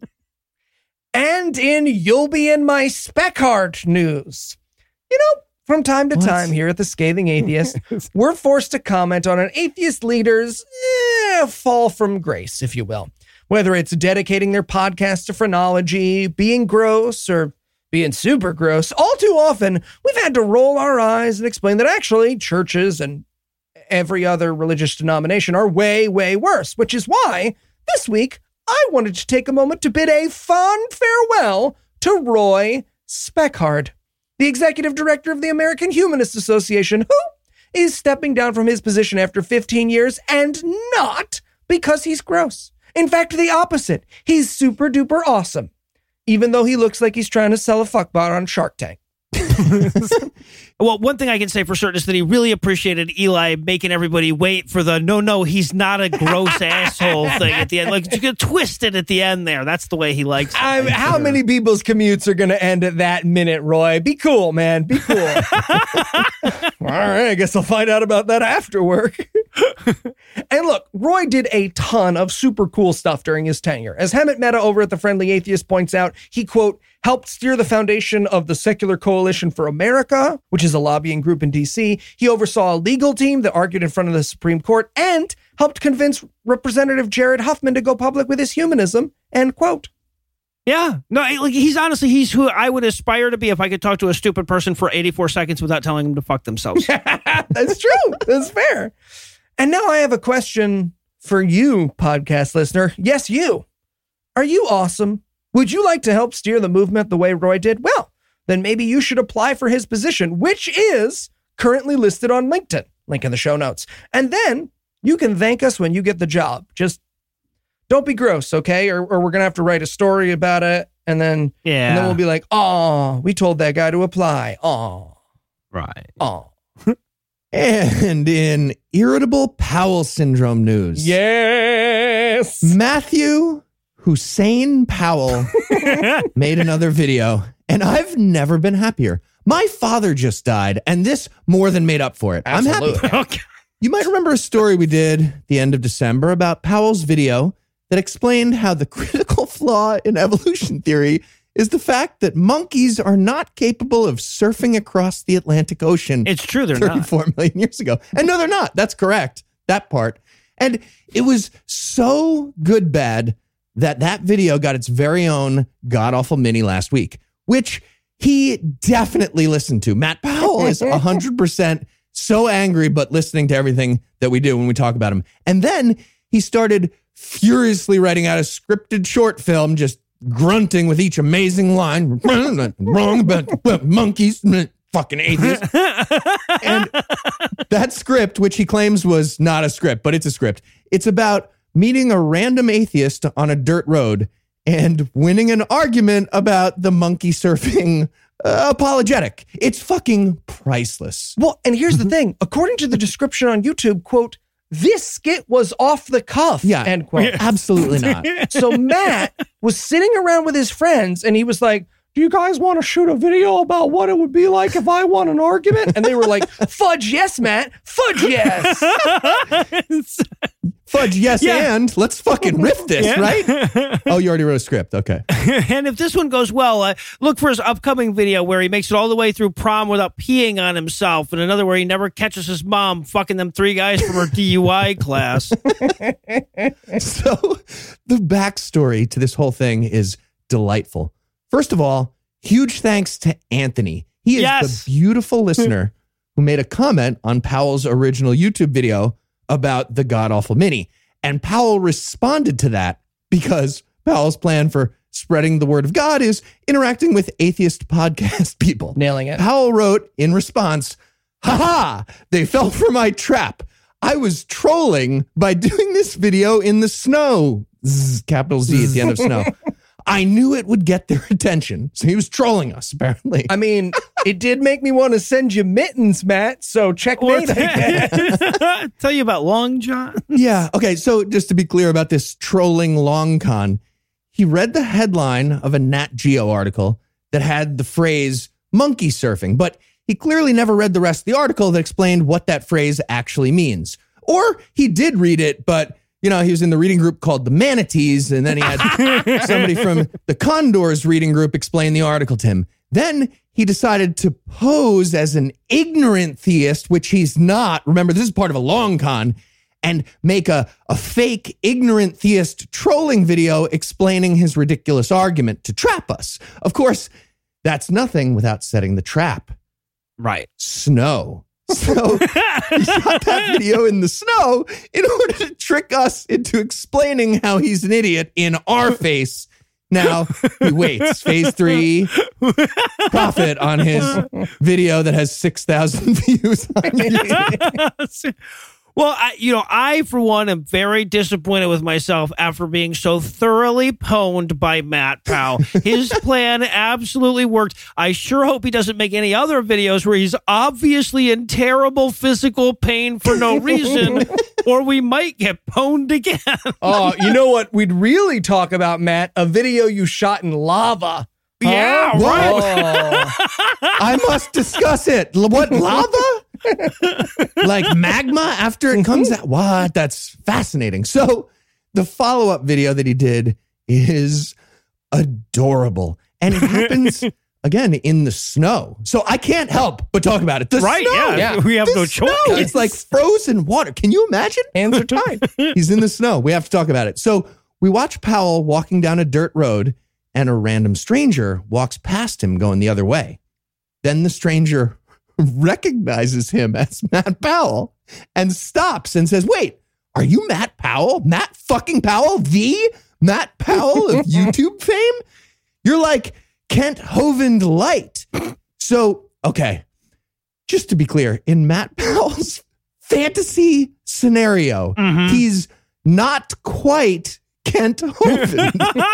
And in You'll Be in My Spec Heart news. You know, from time to What? time here at The Scathing Atheist, we're forced to comment on an atheist leader's eh, fall from grace, if you will. Whether it's dedicating their podcast to phrenology, being gross, or being super gross, all too often we've had to roll our eyes and explain that actually churches and every other religious denomination are way, way worse, which is why this week I wanted to take a moment to bid a fond farewell to Roy Speckhard, the executive director of the American Humanist Association, who is stepping down from his position after fifteen years, and not because he's gross. In fact, the opposite. He's super duper awesome, even though he looks like he's trying to sell a fuckbot on Shark Tank. Well, one thing I can say for certain is that he really appreciated Eli making everybody wait for the no, no, he's not a gross asshole thing at the end. Like, you could twist it at the end there. That's the way he likes it. I'm, how many people's commutes are going to end at that minute, Roy? Be cool, man. Be cool. All right, I guess I'll find out about that after work. And look, Roy did a ton of super cool stuff during his tenure. As Hemant Mehta over at The Friendly Atheist points out, he, quote, helped steer the foundation of the Secular Coalition for America, which is a lobbying group in D C. He oversaw a legal team that argued in front of the Supreme Court and helped convince Representative Jared Huffman to go public with his humanism, end quote. Yeah. No, like he's honestly, he's who I would aspire to be if I could talk to a stupid person for eighty-four seconds without telling them to fuck themselves. That's true. That's fair. And now I have a question for you, podcast listener. Yes, you. Are you awesome? Would you like to help steer the movement the way Roy did? Well, then maybe you should apply for his position, which is currently listed on LinkedIn. Link in the show notes. And then you can thank us when you get the job. Just don't be gross, okay? Or, or we're going to have to write a story about it. And then, Yeah. and then we'll be like, oh, we told that guy to apply. Oh, Right. oh. And in irritable Powell syndrome news, Yes. Matthew Hussein Powell made another video, and I've never been happier. My father just died, and this more than made up for it. I'm Absolutely. happy. Okay. You might remember a story we did at the end of December about Powell's video that explained how the critical flaw in evolution theory is the fact that monkeys are not capable of surfing across the Atlantic Ocean It's true, they're not. thirty-four million years ago. And no, they're not. That's correct. That part. And it was so good bad that that video got its very own god-awful mini last week, which he definitely listened to. Matt Powell is one hundred percent so angry, but listening to everything that we do when we talk about him. And then he started furiously writing out a scripted short film, just grunting with each amazing line. Wrong about monkeys, fucking atheist. And that script, which he claims was not a script, but it's a script. It's about meeting a random atheist on a dirt road and winning an argument about the monkey surfing uh, apologetic. It's fucking priceless. Well, and here's the thing. According to the description on YouTube, quote, this skit was off the cuff, Yeah. end quote. Absolutely not. So Matt was sitting around with his friends and he was like, do you guys want to shoot a video about what it would be like if I won an argument? And they were like, fudge yes, Matt. Fudge yes. fudge, yes, Yeah. and let's fucking riff this, Yeah. right? Oh, you already wrote a script. Okay. And if this one goes well, uh, look for his upcoming video where he makes it all the way through prom without peeing on himself, and another where he never catches his mom fucking them three guys from her D U I class. So the backstory to this whole thing is delightful. First of all, huge thanks to Anthony. He is Yes. the beautiful listener who made a comment on Powell's original YouTube video about the God-awful Mini. And Powell responded to that because Powell's plan for spreading the word of God is interacting with atheist podcast people. Nailing it. Powell wrote in response, "Ha ha, they fell for my trap. I was trolling by doing this video in the snow." Zzz, capital Z at the end of snow. I knew it would get their attention. So he was trolling us, apparently. I mean, it did make me want to send you mittens, Matt. So checkmate, I guess. Tell you about Long John. Yeah. Okay. So just to be clear about this trolling long con, he read the headline of a Nat Geo article that had the phrase monkey surfing, but he clearly never read the rest of the article that explained what that phrase actually means. Or he did read it, but you know, he was in the reading group called the Manatees, and then he had somebody from the Condors reading group explain the article to him. Then he decided to pose as an ignorant theist, which he's not. Remember, this is part of a long con, and make a, a fake ignorant theist trolling video explaining his ridiculous argument to trap us. Of course, that's nothing without setting the trap. Right. Snow. So he shot that video in the snow in order to trick us into explaining how he's an idiot in our face. Now he waits. Phase three, profit on his video that has six thousand views on it. Well, I, you know, I, for one, am very disappointed with myself after being so thoroughly pwned by Matt Powell. His plan absolutely worked. I sure hope he doesn't make any other videos where he's obviously in terrible physical pain for no reason, or we might get pwned again. Oh, you know what? We'd really talk about, Matt, a video you shot in lava. Yeah, Huh? right. Oh. I must discuss it. L- What, lava? Like magma after it comes out? What? That's fascinating. So the follow-up video that he did is adorable. And it happens, again, in the snow. So I can't help but talk about it. The Right, snow. yeah, Yeah. we have The no snow. choice. It's like frozen water. Can you imagine? Hands are tied. He's in the snow. We have to talk about it. So we watch Powell walking down a dirt road, and a random stranger walks past him going the other way. Then the stranger recognizes him as Matt Powell and stops and says, "Wait, are you Matt Powell? Matt fucking Powell? The Matt Powell of YouTube fame? You're like Kent Hovind light." So, okay, just to be clear, in Matt Powell's fantasy scenario, Mhm. he's not quite Kent Hovind.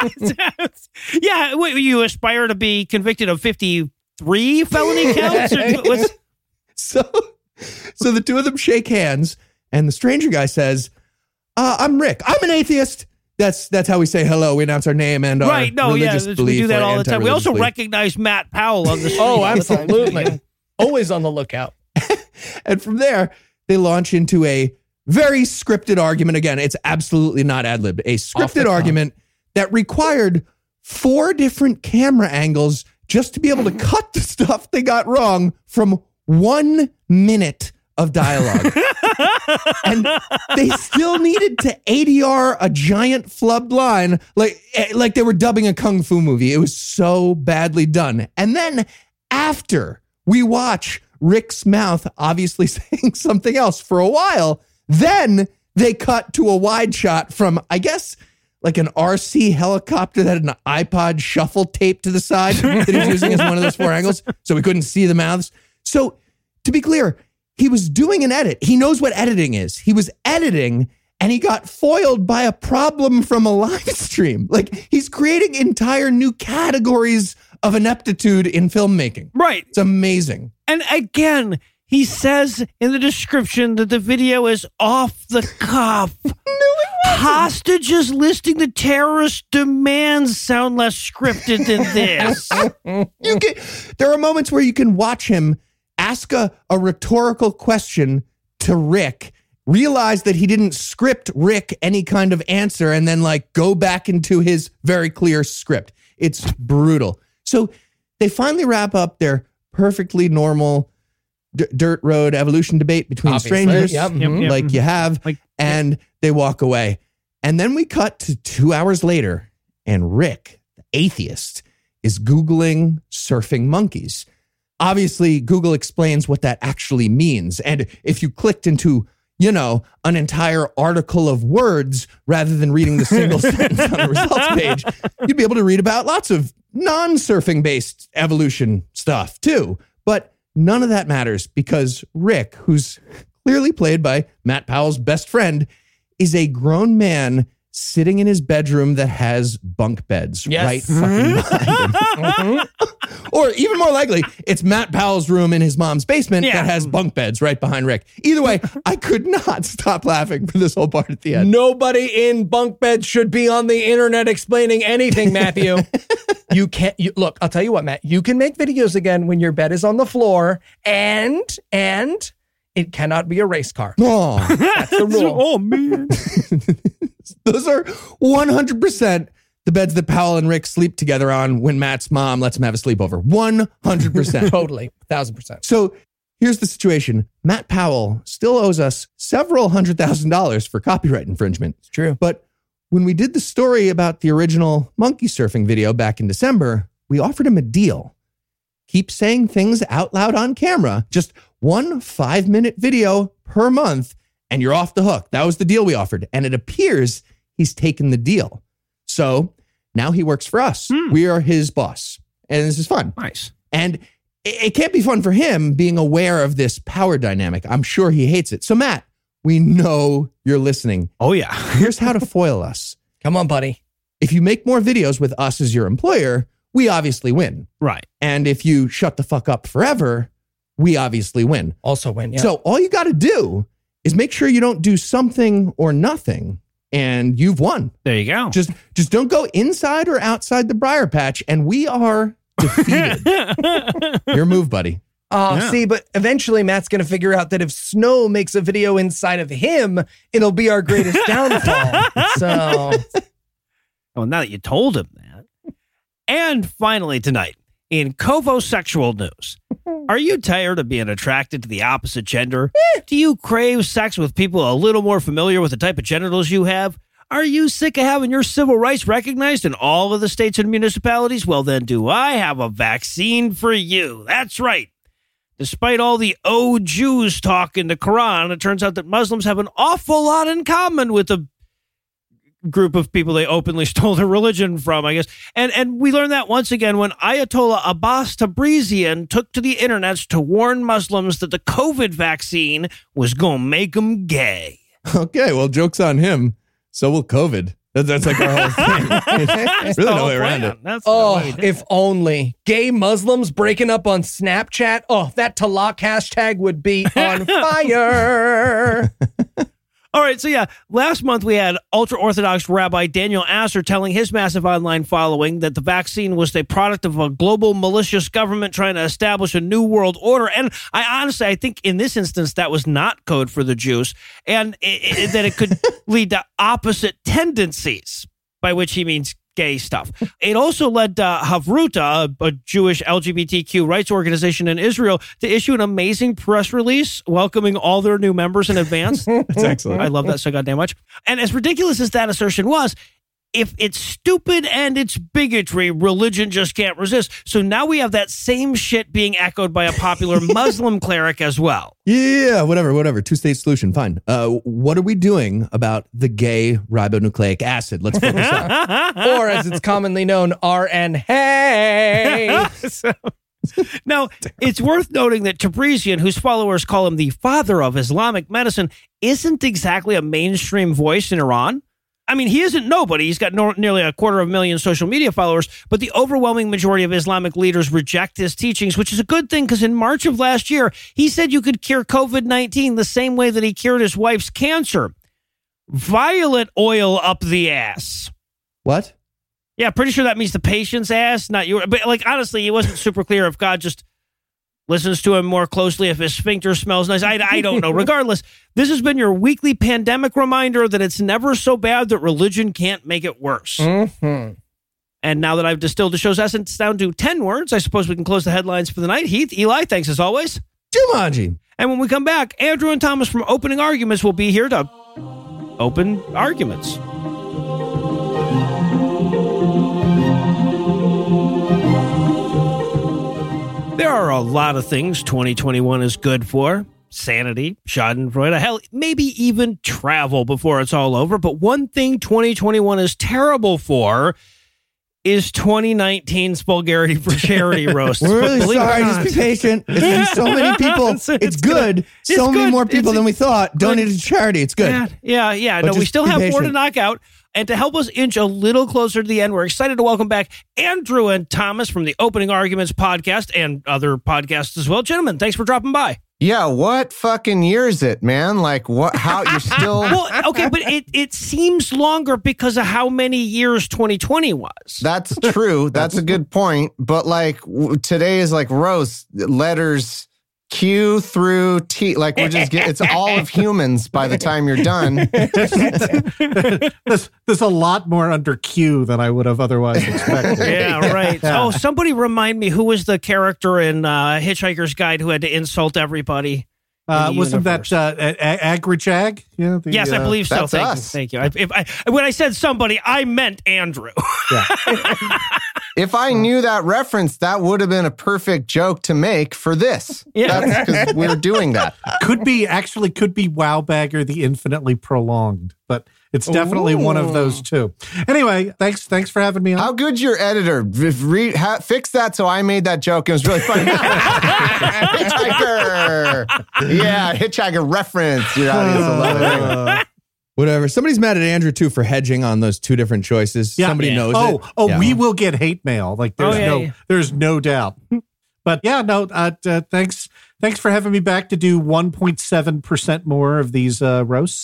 Yeah, wait, you aspire to be convicted of fifty-three felony counts? Or what's- So, so the two of them shake hands, and the stranger guy says, uh, "I'm Rick. I'm an atheist." That's that's how we say hello. We announce our name and our right, no, yeah, religious we belief. do that or all the time. We anti-religious also belief. recognize Matt Powell on the street. Oh, all the time. absolutely. Always on the lookout. And from there, they launch into a very scripted argument. Again, it's absolutely not ad-libbed. A Off the scripted cuff. argument that required four different camera angles just to be able to cut the stuff they got wrong from one minute of dialogue. And they still needed to A D R a giant flubbed line like, like they were dubbing a kung fu movie. It was so badly done. And then after we watch Rick's mouth obviously saying something else for a while, then they cut to a wide shot from, I guess, like an R C helicopter that had an iPod shuffle taped to the side that he was using as one of those four angles, so we couldn't see the mouths. So to be clear, he was doing an edit. He knows what editing is. He was editing, and he got foiled by a problem from a live stream. Like, he's creating entire new categories of ineptitude in filmmaking. Right. It's amazing. And again, he says in the description that the video is off the cuff. Hostages listing the terrorist demands sound less scripted than this. You can, there are moments where you can watch him ask a, a rhetorical question to Rick realize that he didn't script Rick any kind of answer and then like go back into his very clear script. It's brutal. So they finally wrap up their perfectly normal d- dirt road evolution debate between Obviously, strangers, yep. Yep, yep. like you have, Like- and they walk away. And then we cut to two hours later, and Rick, the atheist, is Googling surfing monkeys. Obviously, Google explains what that actually means. And if you clicked into, you know, an entire article of words rather than reading the single sentence on the results page, you'd be able to read about lots of non-surfing based evolution stuff too. But none of that matters because Rick, who's clearly played by Matt Powell's best friend, is a grown man sitting in his bedroom that has bunk beds Yes. right fucking behind him. Or even more likely, it's Matt Powell's room in his mom's basement Yeah. that has bunk beds right behind Rick. Either way, I could not stop laughing for this whole part at the end. Nobody in bunk beds should be on the internet explaining anything, Matthew. You can't, you, look, I'll tell you what, Matt, you can make videos again when your bed is on the floor and, and it cannot be a race car. Oh, That's the rule. Oh, man. those are one hundred percent the beds that Powell and Rick sleep together on when Matt's mom lets him have a sleepover. one hundred percent. Totally. Thousand percent. So here's the situation. Matt Powell still owes us several hundred thousand dollars for copyright infringement. It's true. But when we did the story about the original monkey surfing video back in December, we offered him a deal. Keep saying things out loud on camera, just one five minute video per month, and you're off the hook. That was the deal we offered. And it appears he's taken the deal. So now he works for us. Hmm. We are his boss. And this is fun. Nice. And it, it can't be fun for him being aware of this power dynamic. I'm sure he hates it. So, Matt, we know you're listening. Oh, yeah. Here's how to foil us. Come on, buddy. If you make more videos with us as your employer, we obviously win. Right. And if you shut the fuck up forever, we obviously win. Also win, yeah. So all you got to do is make sure you don't do something or nothing, and you've won. There you go. Just just don't go inside or outside the briar patch, and we are defeated. Your move, buddy. Oh, Yeah. see, but eventually Matt's going to figure out that if Snow makes a video inside of him, it'll be our greatest downfall. So, Well, now that you told him that. And finally tonight, in Covosexual news, are you tired of being attracted to the opposite gender? Do you crave sex with people a little more familiar with the type of genitals you have? Are you sick of having your civil rights recognized in all of the states and municipalities? Well, then do I have a vaccine for you? That's right. Despite all the oh Jews talk in the Quran, it turns out that Muslims have an awful lot in common with the group of people they openly stole their religion from, I guess. And and we learned that once again when Ayatollah Abbas Tabrizian took to the internets to warn Muslims that the COVID vaccine was going to make them gay. Okay, well, joke's on him. So will COVID. That, that's like our whole thing. There's really no way around it. That's the oh, way we did if it. only gay Muslims breaking up on Snapchat. Oh, that talak hashtag would be on fire. All right, so yeah, last month we had ultra-Orthodox Rabbi Daniel Asser telling his massive online following that the vaccine was the product of a global malicious government trying to establish a new world order. And I honestly, I think in this instance, that was not code for the Jews, and it, it, that it could lead to opposite tendencies, by which he means gay stuff. It also led uh, Havruta, a, a Jewish L G B T Q rights organization in Israel, to issue an amazing press release welcoming all their new members in advance. That's excellent. I love that so goddamn much. And as ridiculous as that assertion was, if it's stupid and it's bigotry, religion just can't resist. So now we have that same shit being echoed by a popular Muslim cleric as well. Yeah, whatever, whatever. Two-state solution, fine. Uh, what are we doing about the gay ribonucleic acid? Let's focus on. Or as it's commonly known, R N hey. So, now, it's worth noting that Tabrizian, whose followers call him the father of Islamic medicine, isn't exactly a mainstream voice in Iran. I mean, he isn't nobody. He's got no, nearly a quarter of a million social media followers, but the overwhelming majority of Islamic leaders reject his teachings, which is a good thing because in March of last year, he said you could cure COVID nineteen the same way that he cured his wife's cancer. Violet oil up the ass. What? Yeah, pretty sure that means the patient's ass, not your. But like, honestly, it wasn't super clear if God just listens to him more closely if his sphincter smells nice. I, I don't know. Regardless, this has been your weekly pandemic reminder that it's never so bad that religion can't make it worse. Mm-hmm. And now that I've distilled the show's essence down to ten words, I suppose we can close the headlines for the night. Heath, Eli, thanks as always. Jumanji. And when we come back, Andrew and Thomas from Opening Arguments will be here to open arguments. There are a lot of things twenty twenty-one is good for. Sanity, schadenfreude, hell, maybe even travel before it's all over. But one thing twenty twenty-one is terrible for is twenty nineteen's Vulgarity for Charity roast. We're really Believe it or sorry. not. Just be patient. It's been so many people. It's- It's, it's good. good. So It's many good. more people It's- than we thought donated to charity. It's good. Yeah, yeah, yeah. But No, we just still be have more to patient. knock out. And to help us inch a little closer to the end, we're excited to welcome back Andrew and Thomas from the Opening Arguments podcast and other podcasts as well. Gentlemen, thanks for dropping by. Yeah, what fucking year is it, man? Like, what? How you're still? Well, okay, but it, it seems longer because of how many years twenty twenty was. That's true. That's a good point. But like, w- today is like roast letters Q through T. Like, we're just get, it's all of humans by the time you're done. there's, there's a lot more under Q than I would have otherwise expected. Yeah, right. Yeah. Oh, somebody remind me, who was the character in uh, Hitchhiker's Guide who had to insult everybody? Uh, in the wasn't universe? that uh, a- Agrajag? Yeah, the, Yes, I uh, believe so. that's Thank us. you. Thank you. I, if I, when I said somebody, I meant Andrew. If I knew that reference, that would have been a perfect joke to make for this. Yeah. That's because we're doing that. could be actually could be Wowbagger the Infinitely Prolonged, but it's definitely one of those two. Anyway, thanks thanks for having me on. How good's your editor? Re- re- ha- fix that so I made that joke. It was really funny. Hitchhiker. Yeah, Hitchhiker reference. Your audience will love it. Anyway. Whatever. Somebody's mad at Andrew too for hedging on those two different choices. Yeah. Somebody Yeah. knows oh, it. oh, Yeah. we will get hate mail. Like there's Oh, yeah, no, yeah. there's no doubt. But yeah, no. Uh, uh, thanks, thanks for having me back to do one point seven percent more of these uh, roasts.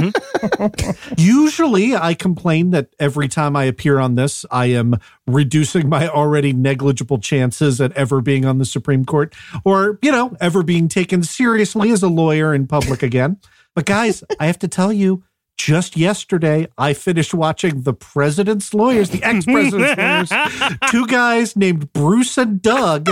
Usually, I complain that every time I appear on this, I am reducing my already negligible chances at ever being on the Supreme Court, or you know, ever being taken seriously as a lawyer in public again. But guys, I have to tell you. Just yesterday, I finished watching The President's Lawyers, the ex-president's lawyers, two guys named Bruce and Doug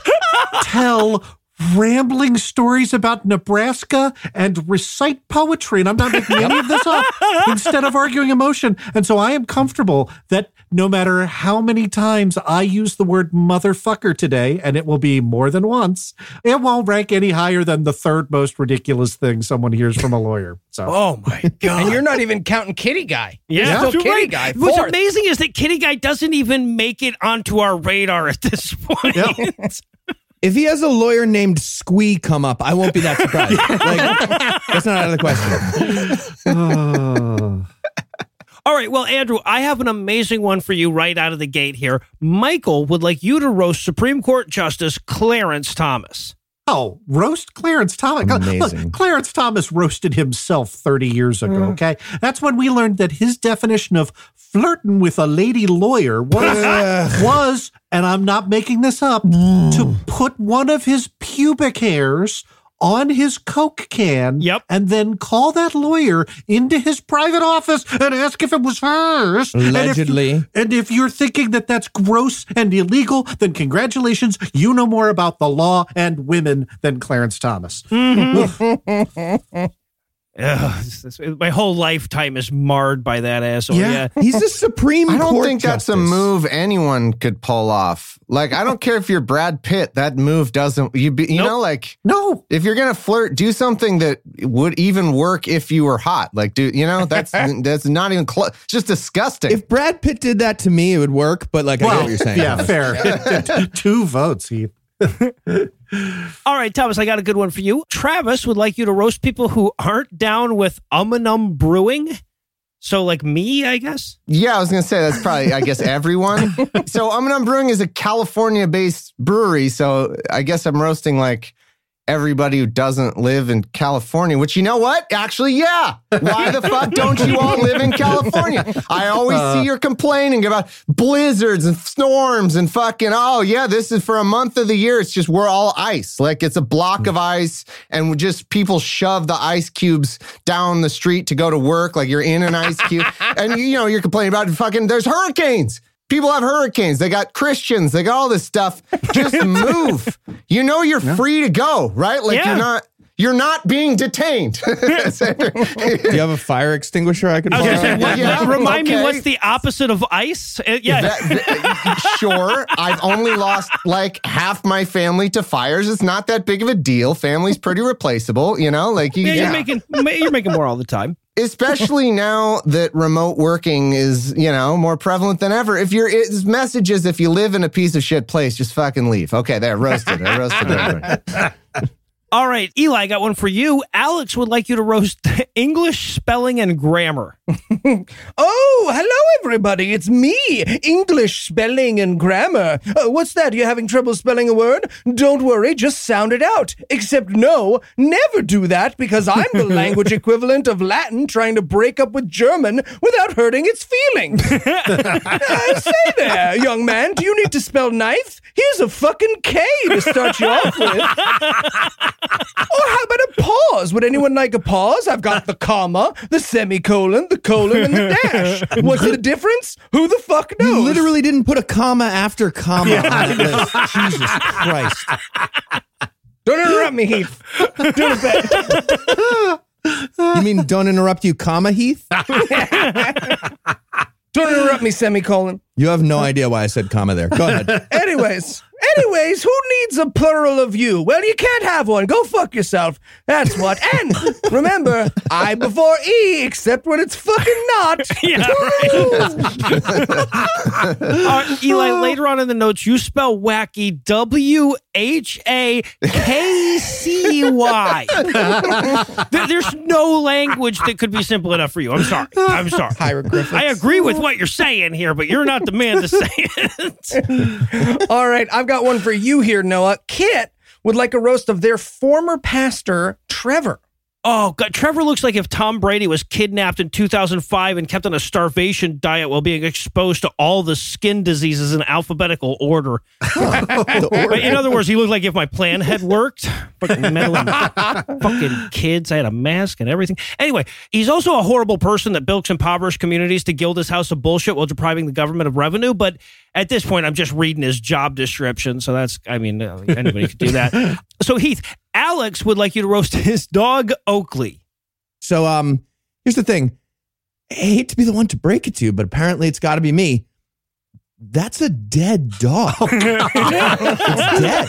tell rambling stories about Nebraska and recite poetry. And I'm not making any of this up instead of arguing emotion. And so I am comfortable that no matter how many times I use the word motherfucker today, and it will be more than once, it won't rank any higher than the third most ridiculous thing someone hears from a lawyer. So. Oh, my God. And you're not even counting Kitty Guy. Yeah, Still you're Kitty right. Guy. What's Fourth. amazing is that Kitty Guy doesn't even make it onto our radar at this point. Yeah. If he has a lawyer named Squee come up, I won't be that surprised. Like, that's not out of the question. Oh. All right, well, Andrew, I have an amazing one for you right out of the gate here. Michael would like you to roast Supreme Court Justice Clarence Thomas. Oh, roast Clarence Thomas. Amazing. Look, Clarence Thomas roasted himself thirty years ago, Mm. okay? That's when we learned that his definition of flirting with a lady lawyer was, was and I'm not making this up, to put one of his pubic hairs on his Coke can Yep. and then call that lawyer into his private office and ask if it was hers. And if- Allegedly. And if you're thinking that that's gross and illegal, then congratulations, you know more about the law and women than Clarence Thomas. Ugh, this- this- my whole lifetime is marred by that asshole. Yeah. Yeah. He's a Supreme I don't Court think that's a justice. move anyone could pull off. Like, I don't care if you're Brad Pitt. That move doesn't. You be, you Nope. know, like No. if you're gonna flirt, do something that would even work if you were hot. Like, do you know that's that's not even close. It's just disgusting. If Brad Pitt did that to me, it would work. But like, I get what you're saying. yeah, fair. Two votes, Heath. All right, Thomas, I got a good one for you. Travis would like you to roast people who aren't down with um and um brewing. So, like me, I guess. Yeah, I was gonna say that's probably, I guess, everyone. So, Um and Um Brewing is a California-based brewery. So, I guess I'm roasting like everybody who doesn't live in California, which, you know what? Actually, yeah. Why the fuck don't you all live in California? I always uh, see you're complaining about blizzards and storms and fucking, oh, yeah, this is for a month of the year. It's just we're all ice. Like it's a block of ice and just people shove the ice cubes down the street to go to work like you're in an ice cube. And, you know, you're complaining about fucking, there's hurricanes. People have hurricanes. They got Christians. They got all this stuff. Just move. You know you're yeah. free to go, right? Like yeah. you're not you're not being detained. Do you have a fire extinguisher I can borrow? Say, well, yeah, remind okay. me, what's the opposite of ice? Uh, yeah. That, that, sure. I've only lost like half my family to fires. It's not that big of a deal. Family's pretty replaceable, you know? Like you, yeah, yeah. you're making you're making more all the time. Especially now that remote working is, you know, more prevalent than ever. If you're, it's messages, if you live in a piece of shit place, just fucking leave. Okay, there, roasted. I roasted everybody. All right, Eli, I got one for you. Alex would like you to roast English spelling and grammar. Oh, hello, everybody. It's me, English spelling and grammar. Uh, what's that? You're having trouble spelling a word? Don't worry, just sound it out. Except no, never do that because I'm the language equivalent of Latin trying to break up with German without hurting its feelings. uh, say there, young man, do you need to spell knife? Here's a fucking K to start you off with. Or how about a pause? Would anyone like a pause? I've got the comma, the semicolon, the colon, and the dash. What's the difference? Who the fuck knows? You literally didn't put a comma after comma yeah, on that list. Jesus Christ. Don't interrupt me, Heath. Do it back. You mean don't interrupt you, comma, Heath? Don't interrupt me, semicolon. You have no idea why I said comma there. Go ahead. Anyways, anyways, who needs a plural of you? Well, you can't have one. Go fuck yourself. That's what. And remember, I before E, except when it's fucking not. Yeah, right. uh, Eli, later on in the notes, you spell wacky W H A K C Y. there, there's no language that could be simple enough for you. I'm sorry. I'm sorry. Hieroglyphics. I agree with what you're saying here, but you're not the man to say it. All right, I've got one for you here, Noah. Kit would like a roast of their former pastor, Trevor. Oh, God. Trevor looks like if Tom Brady was kidnapped in two thousand five and kept on a starvation diet while being exposed to all the skin diseases in alphabetical order. order. In other words, he looked like if my plan had worked. Fucking meddling fucking kids. I had a mask and everything. Anyway, he's also a horrible person that bilks impoverished communities to gild his house of bullshit while depriving the government of revenue. But at this point, I'm just reading his job description. So that's, I mean, anybody could do that. So, Heath, Alex would like you to roast his dog, Oakley. So, um, here's the thing. I hate to be the one to break it to you, but apparently it's got to be me. That's a dead dog. It's dead.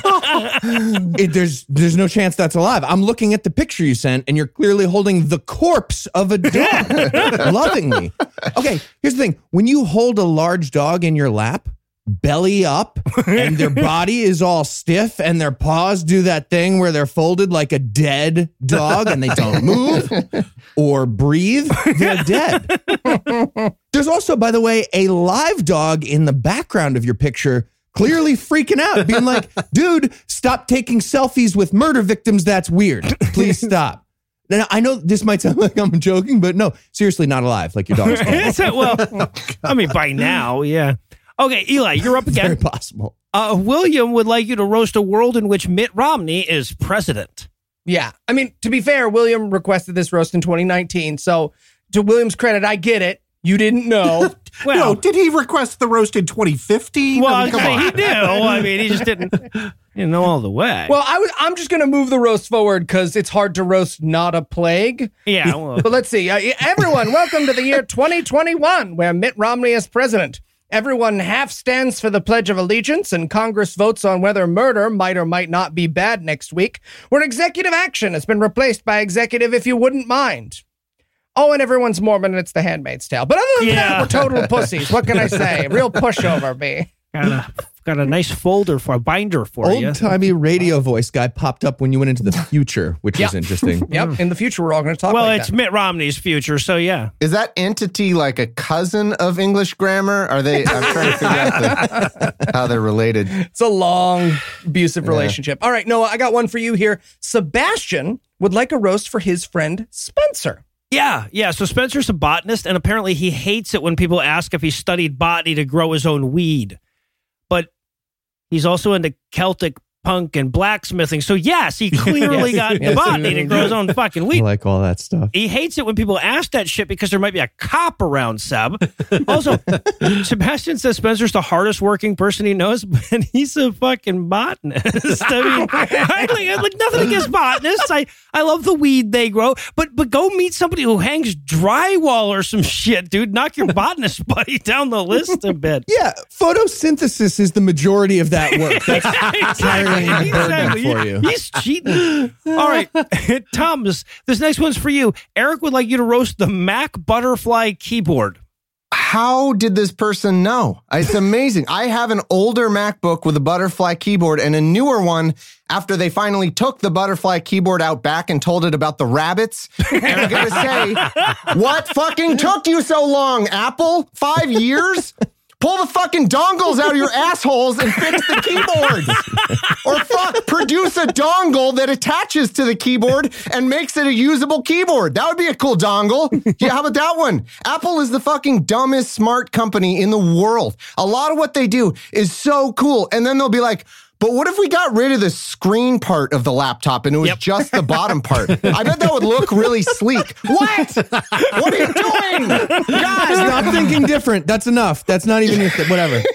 It, there's there's no chance that's alive. I'm looking at the picture you sent, and you're clearly holding the corpse of a dog lovingly. Okay, here's the thing. When you hold a large dog in your lap, belly up, and their body is all stiff, and their paws do that thing where they're folded like a dead dog, and they don't move or breathe, they're dead. There's also, by the way, a live dog in the background of your picture clearly freaking out, being like, dude, stop taking selfies with murder victims. That's weird. Please stop. Now, I know this might sound like I'm joking, but no, seriously, not alive, like your dog's dead. Well, I mean, by now, yeah. Okay, Eli, you're up again. Very possible. Uh, William would like you to roast a world in which Mitt Romney is president. Yeah. I mean, to be fair, William requested this roast in twenty nineteen. So to William's credit, I get it. You didn't know. Well, no, did he request the roast in twenty fifteen? Well, I mean, I he knew. I mean, he just didn't, didn't know all the way. Well, I was, I'm just going to move the roast forward because it's hard to roast not a plague. Yeah. Well. But let's see. Uh, everyone, welcome to the year twenty twenty-one, where Mitt Romney is president. Everyone half stands for the Pledge of Allegiance, and Congress votes on whether murder might or might not be bad next week, where executive action has been replaced by executive if you wouldn't mind. Oh, and everyone's Mormon, and it's The Handmaid's Tale. But other than yeah. that, we're total pussies. What can I say? Real pushover, me. Got a, got a nice folder for a binder for Old you. Old-timey radio voice guy popped up when you went into the future, which yep. is interesting. Yep, in the future, we're all going to talk well, like it's that. Mitt Romney's future, so yeah. Is that entity like a cousin of English grammar? Are they, I'm trying to figure out how they're related. It's a long, abusive Yeah. relationship. All right, Noah, I got one for you here. Sebastian would like a roast for his friend Spencer. Yeah, yeah. So Spencer's a botanist, and apparently he hates it when people ask if he studied botany to grow his own weed. But he's also into Celtic punk and blacksmithing. So yes, he clearly Yes. got into Yes. botany to grow his own fucking I weed. like all that stuff. He hates it when people ask that shit because there might be a cop around, Seb. Also, Sebastian says Spencer's the hardest working person he knows, but he's a fucking botanist. I mean, I like, like nothing against botanists. I, I love the weed they grow, but but go meet somebody who hangs drywall or some shit, dude. Knock your botanist buddy down the list a bit. Yeah, photosynthesis is the majority of that work. That's carrying the burden for you. He's cheating. All right, Thomas, this next one's for you. Eric would like you to roast the Mac Butterfly keyboard. How did this person know? It's amazing. I have an older MacBook with a butterfly keyboard and a newer one after they finally took the butterfly keyboard out back and told it about the rabbits. And I'm going to say, what fucking took you so long, Apple? Five years? Pull the fucking dongles out of your assholes and fix the keyboards. Or fuck, produce a dongle that attaches to the keyboard and makes it a usable keyboard. That would be a cool dongle. Yeah, how about that one? Apple is the fucking dumbest smart company in the world. A lot of what they do is so cool. And then they'll be like, but what if we got rid of the screen part of the laptop and it was Yep. just the bottom part? I bet that would look really sleek. What? What are you doing? Guys, not thinking different. That's enough. That's not even your th- whatever.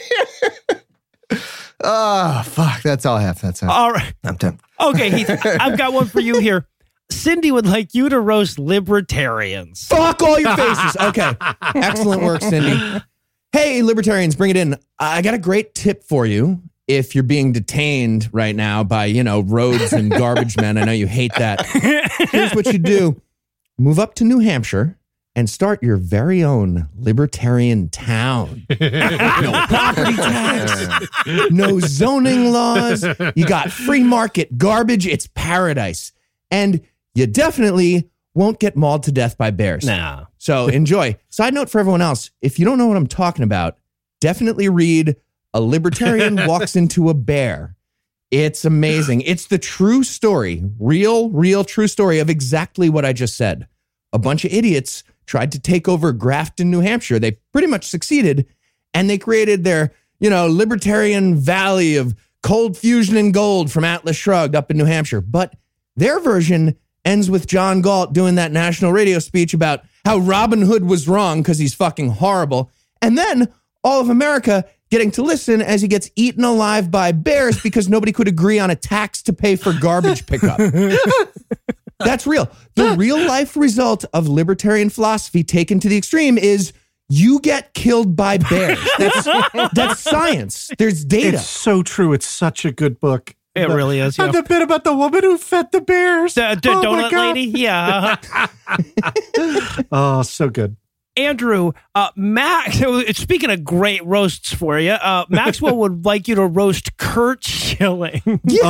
Oh, fuck. That's all I have. That's all. All right. I'm done. Okay, Heath, I've got one for you here. Cindy would like you to roast libertarians. Fuck all your faces. Okay. Excellent work, Cindy. Hey, libertarians, bring it in. I got a great tip for you. If you're being detained right now by, you know, roads and garbage men, I know you hate that. Here's what you do. Move up to New Hampshire and start your very own libertarian town. No property tax, no zoning laws. You got free market garbage. It's paradise. And you definitely won't get mauled to death by bears. Nah. So enjoy. Side note for everyone else, if you don't know what I'm talking about, definitely read A Libertarian Walks Into a Bear. It's amazing. It's the true story, real, real true story of exactly what I just said. A bunch of idiots tried to take over Grafton, New Hampshire. They pretty much succeeded, and they created their, you know, libertarian valley of cold fusion and gold from Atlas Shrugged up in New Hampshire. But their version ends with John Galt doing that national radio speech about how Robin Hood was wrong because he's fucking horrible. And then all of America getting to listen as he gets eaten alive by bears because nobody could agree on a tax to pay for garbage pickup. That's real. The real life result of libertarian philosophy taken to the extreme is you get killed by bears. That's, that's science. There's data. It's so true. It's such a good book. It The- really is. And Yeah. the bit about the woman who fed the bears. The, the Oh, my donut God. lady? Yeah. uh-huh. Oh, so good. Andrew, uh, Max, speaking of great roasts for you, uh, Maxwell would like you to roast Kurt Schilling.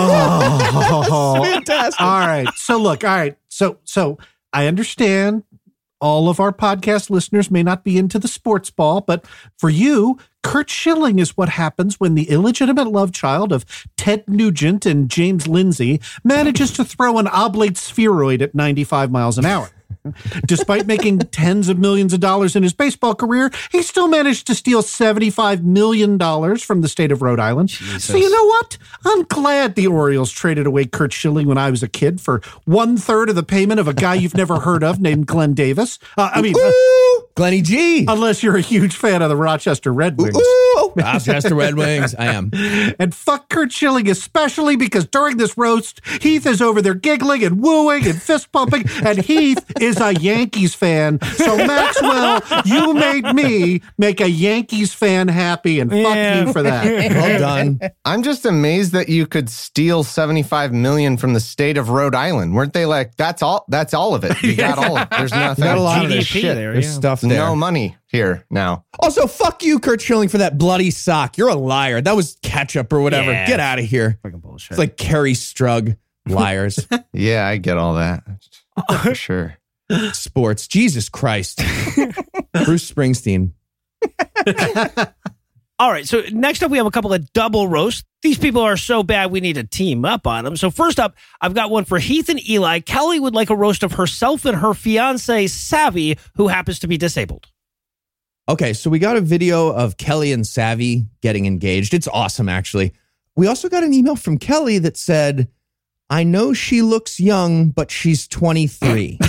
Oh, fantastic. All right. So look, all right. So so I understand all of our podcast listeners may not be into the sports ball, but for you, Kurt Schilling is what happens when the illegitimate love child of Ted Nugent and James Lindsay manages to throw an oblate spheroid at ninety-five miles an hour. Despite making tens of millions of dollars in his baseball career, he still managed to steal seventy-five million dollars from the state of Rhode Island. So you know what? I'm glad the Orioles traded away Kurt Schilling when I was a kid for one third of the payment of a guy you've never heard of named Glenn Davis. Uh, I mean, Ooh, Glenny G. unless you're a huge fan of the Rochester Red Wings. Ooh, Rochester Red Wings. I am. And fuck Kurt Schilling, especially because during this roast, Heath is over there giggling and wooing and fist pumping, and Heath is a Yankees fan. So Maxwell, you made me make a Yankees fan happy, and fuck Yeah. you for that. Well done. I'm just amazed that you could steal seventy-five million from the state of Rhode Island. Weren't they like, that's all, that's all of it. You got all of it. There's nothing. Got a lot of G D P this shit. there, There's yeah. stuff there. No money here now. Also, fuck you, Kurt Schilling, for that bloody sock. You're a liar. That was ketchup or whatever. Yeah. Get out of here. Fucking bullshit. It's like Kerry Strug. Liars. Yeah, I get all that. For sure. Sports. Jesus Christ. Bruce Springsteen. All right, so next up we have a couple of double roasts. These people are so bad we need to team up on them. So first up, I've got one for Heath and Eli. Kelly would like a roast of herself and her fiance, Savvy, who happens to be disabled. Okay, so we got a video of Kelly and Savvy getting engaged. It's awesome, actually. We also got an email from Kelly that said, I know she looks young, but she's twenty-three.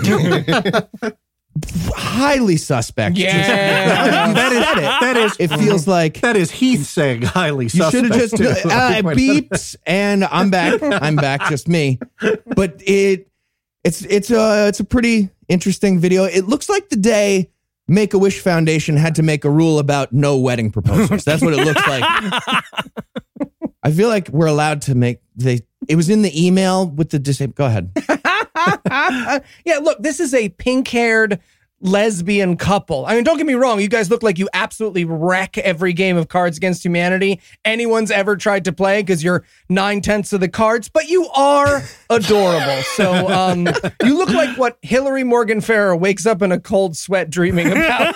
Highly suspect. Yeah. that is it. that is It feels like that is Heath saying highly you suspect. should have just too. uh, beeps and I'm back. I'm back, just me. But it it's it's a it's a pretty interesting video. It looks like the day Make-A-Wish Foundation had to make a rule about no wedding proposals. That's what it looks like. I feel like we're allowed to make they. It was in the email with the disabled. Go ahead. Yeah, look, this is a pink-haired lesbian couple. I mean, don't get me wrong. You guys look like you absolutely wreck every game of Cards Against Humanity anyone's ever tried to play because you're nine-tenths of the cards, but you are adorable. So um, you look like what Hillary Morgan Farrer wakes up in a cold sweat dreaming about.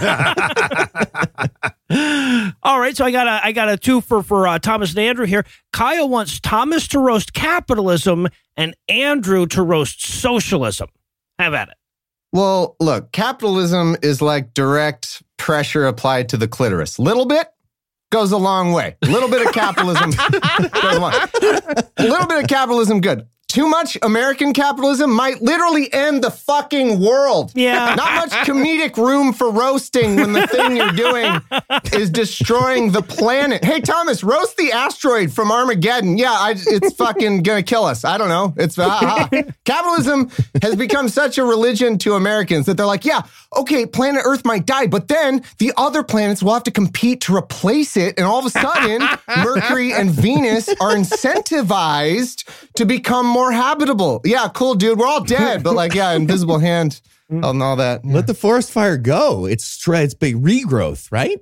All right, so I got a I got a two for for uh, Thomas and Andrew here. Kyle wants Thomas to roast capitalism and Andrew to roast socialism. Have at it. Well, look, capitalism is like direct pressure applied to the clitoris. Little bit goes a long way. A little bit of capitalism goes a long way. A little bit of capitalism, good. Too much American capitalism might literally end the fucking world. Yeah. Not much comedic room for roasting when the thing you're doing is destroying the planet. Hey, Thomas, roast the asteroid from Armageddon. Yeah, I, it's fucking gonna kill us. I don't know. It's uh, uh, capitalism has become such a religion to Americans that they're like, yeah, okay, planet Earth might die, but then the other planets will have to compete to replace it. And all of a sudden, Mercury and Venus are incentivized to become more habitable. Yeah, cool, dude. We're all dead, but like, yeah, invisible hand and all that. Let the forest fire go. It's stre- it's big regrowth, right?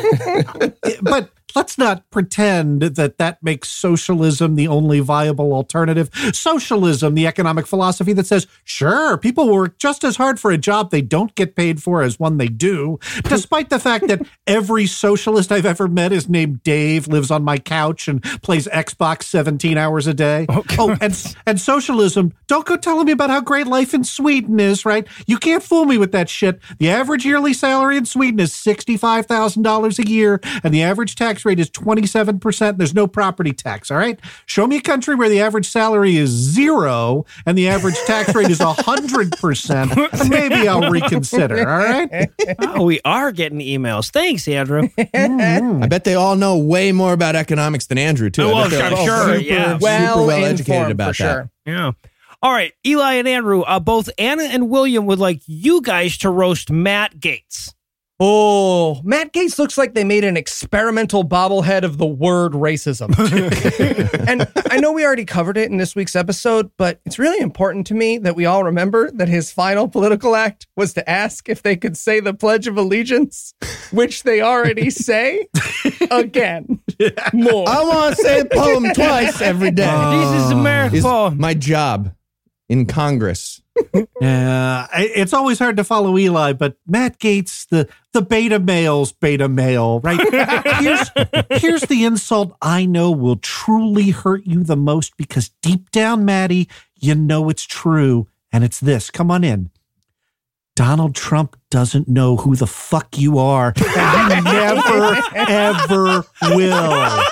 But let's not pretend that that makes socialism the only viable alternative. Socialism, the economic philosophy that says, sure, people work just as hard for a job they don't get paid for as one they do, despite the fact that every socialist I've ever met is named Dave, lives on my couch, and plays Xbox seventeen hours a day. Okay. Oh, and, and socialism, don't go telling me about how great life in Sweden is, right? You can't fool me with that shit. The average yearly salary in Sweden is sixty-five thousand dollars a year, and the average tax rate is twenty-seven percent. There's no property tax, all right? Show me a country where the average salary is zero and the average tax rate is one hundred percent, and maybe I'll reconsider, all right? Oh, we are getting emails. Thanks, Andrew. I bet they all know way more about economics than Andrew, too. Oh, I bet well, they're I'm all sure, super, yeah. super Well, well educated informed, about for that. sure. Yeah. All right, Eli and Andrew, uh, both Anna and William would like you guys to roast Matt Gaetz. Oh, Matt Gaetz looks like they made an experimental bobblehead of the word racism. And I know we already covered it in this week's episode, but it's really important to me that we all remember that his final political act was to ask if they could say the Pledge of Allegiance, which they already say again. More. I want to say a poem twice every day. Jesus America. Is Paul. my job in Congress. Yeah, I- it's always hard to follow Eli, but Matt Gaetz, the the beta male's beta male, right? Here's, here's the insult I know will truly hurt you the most because deep down, Maddie, you know it's true. And it's this. Come on in. Donald Trump doesn't know who the fuck you are. And he never, ever will.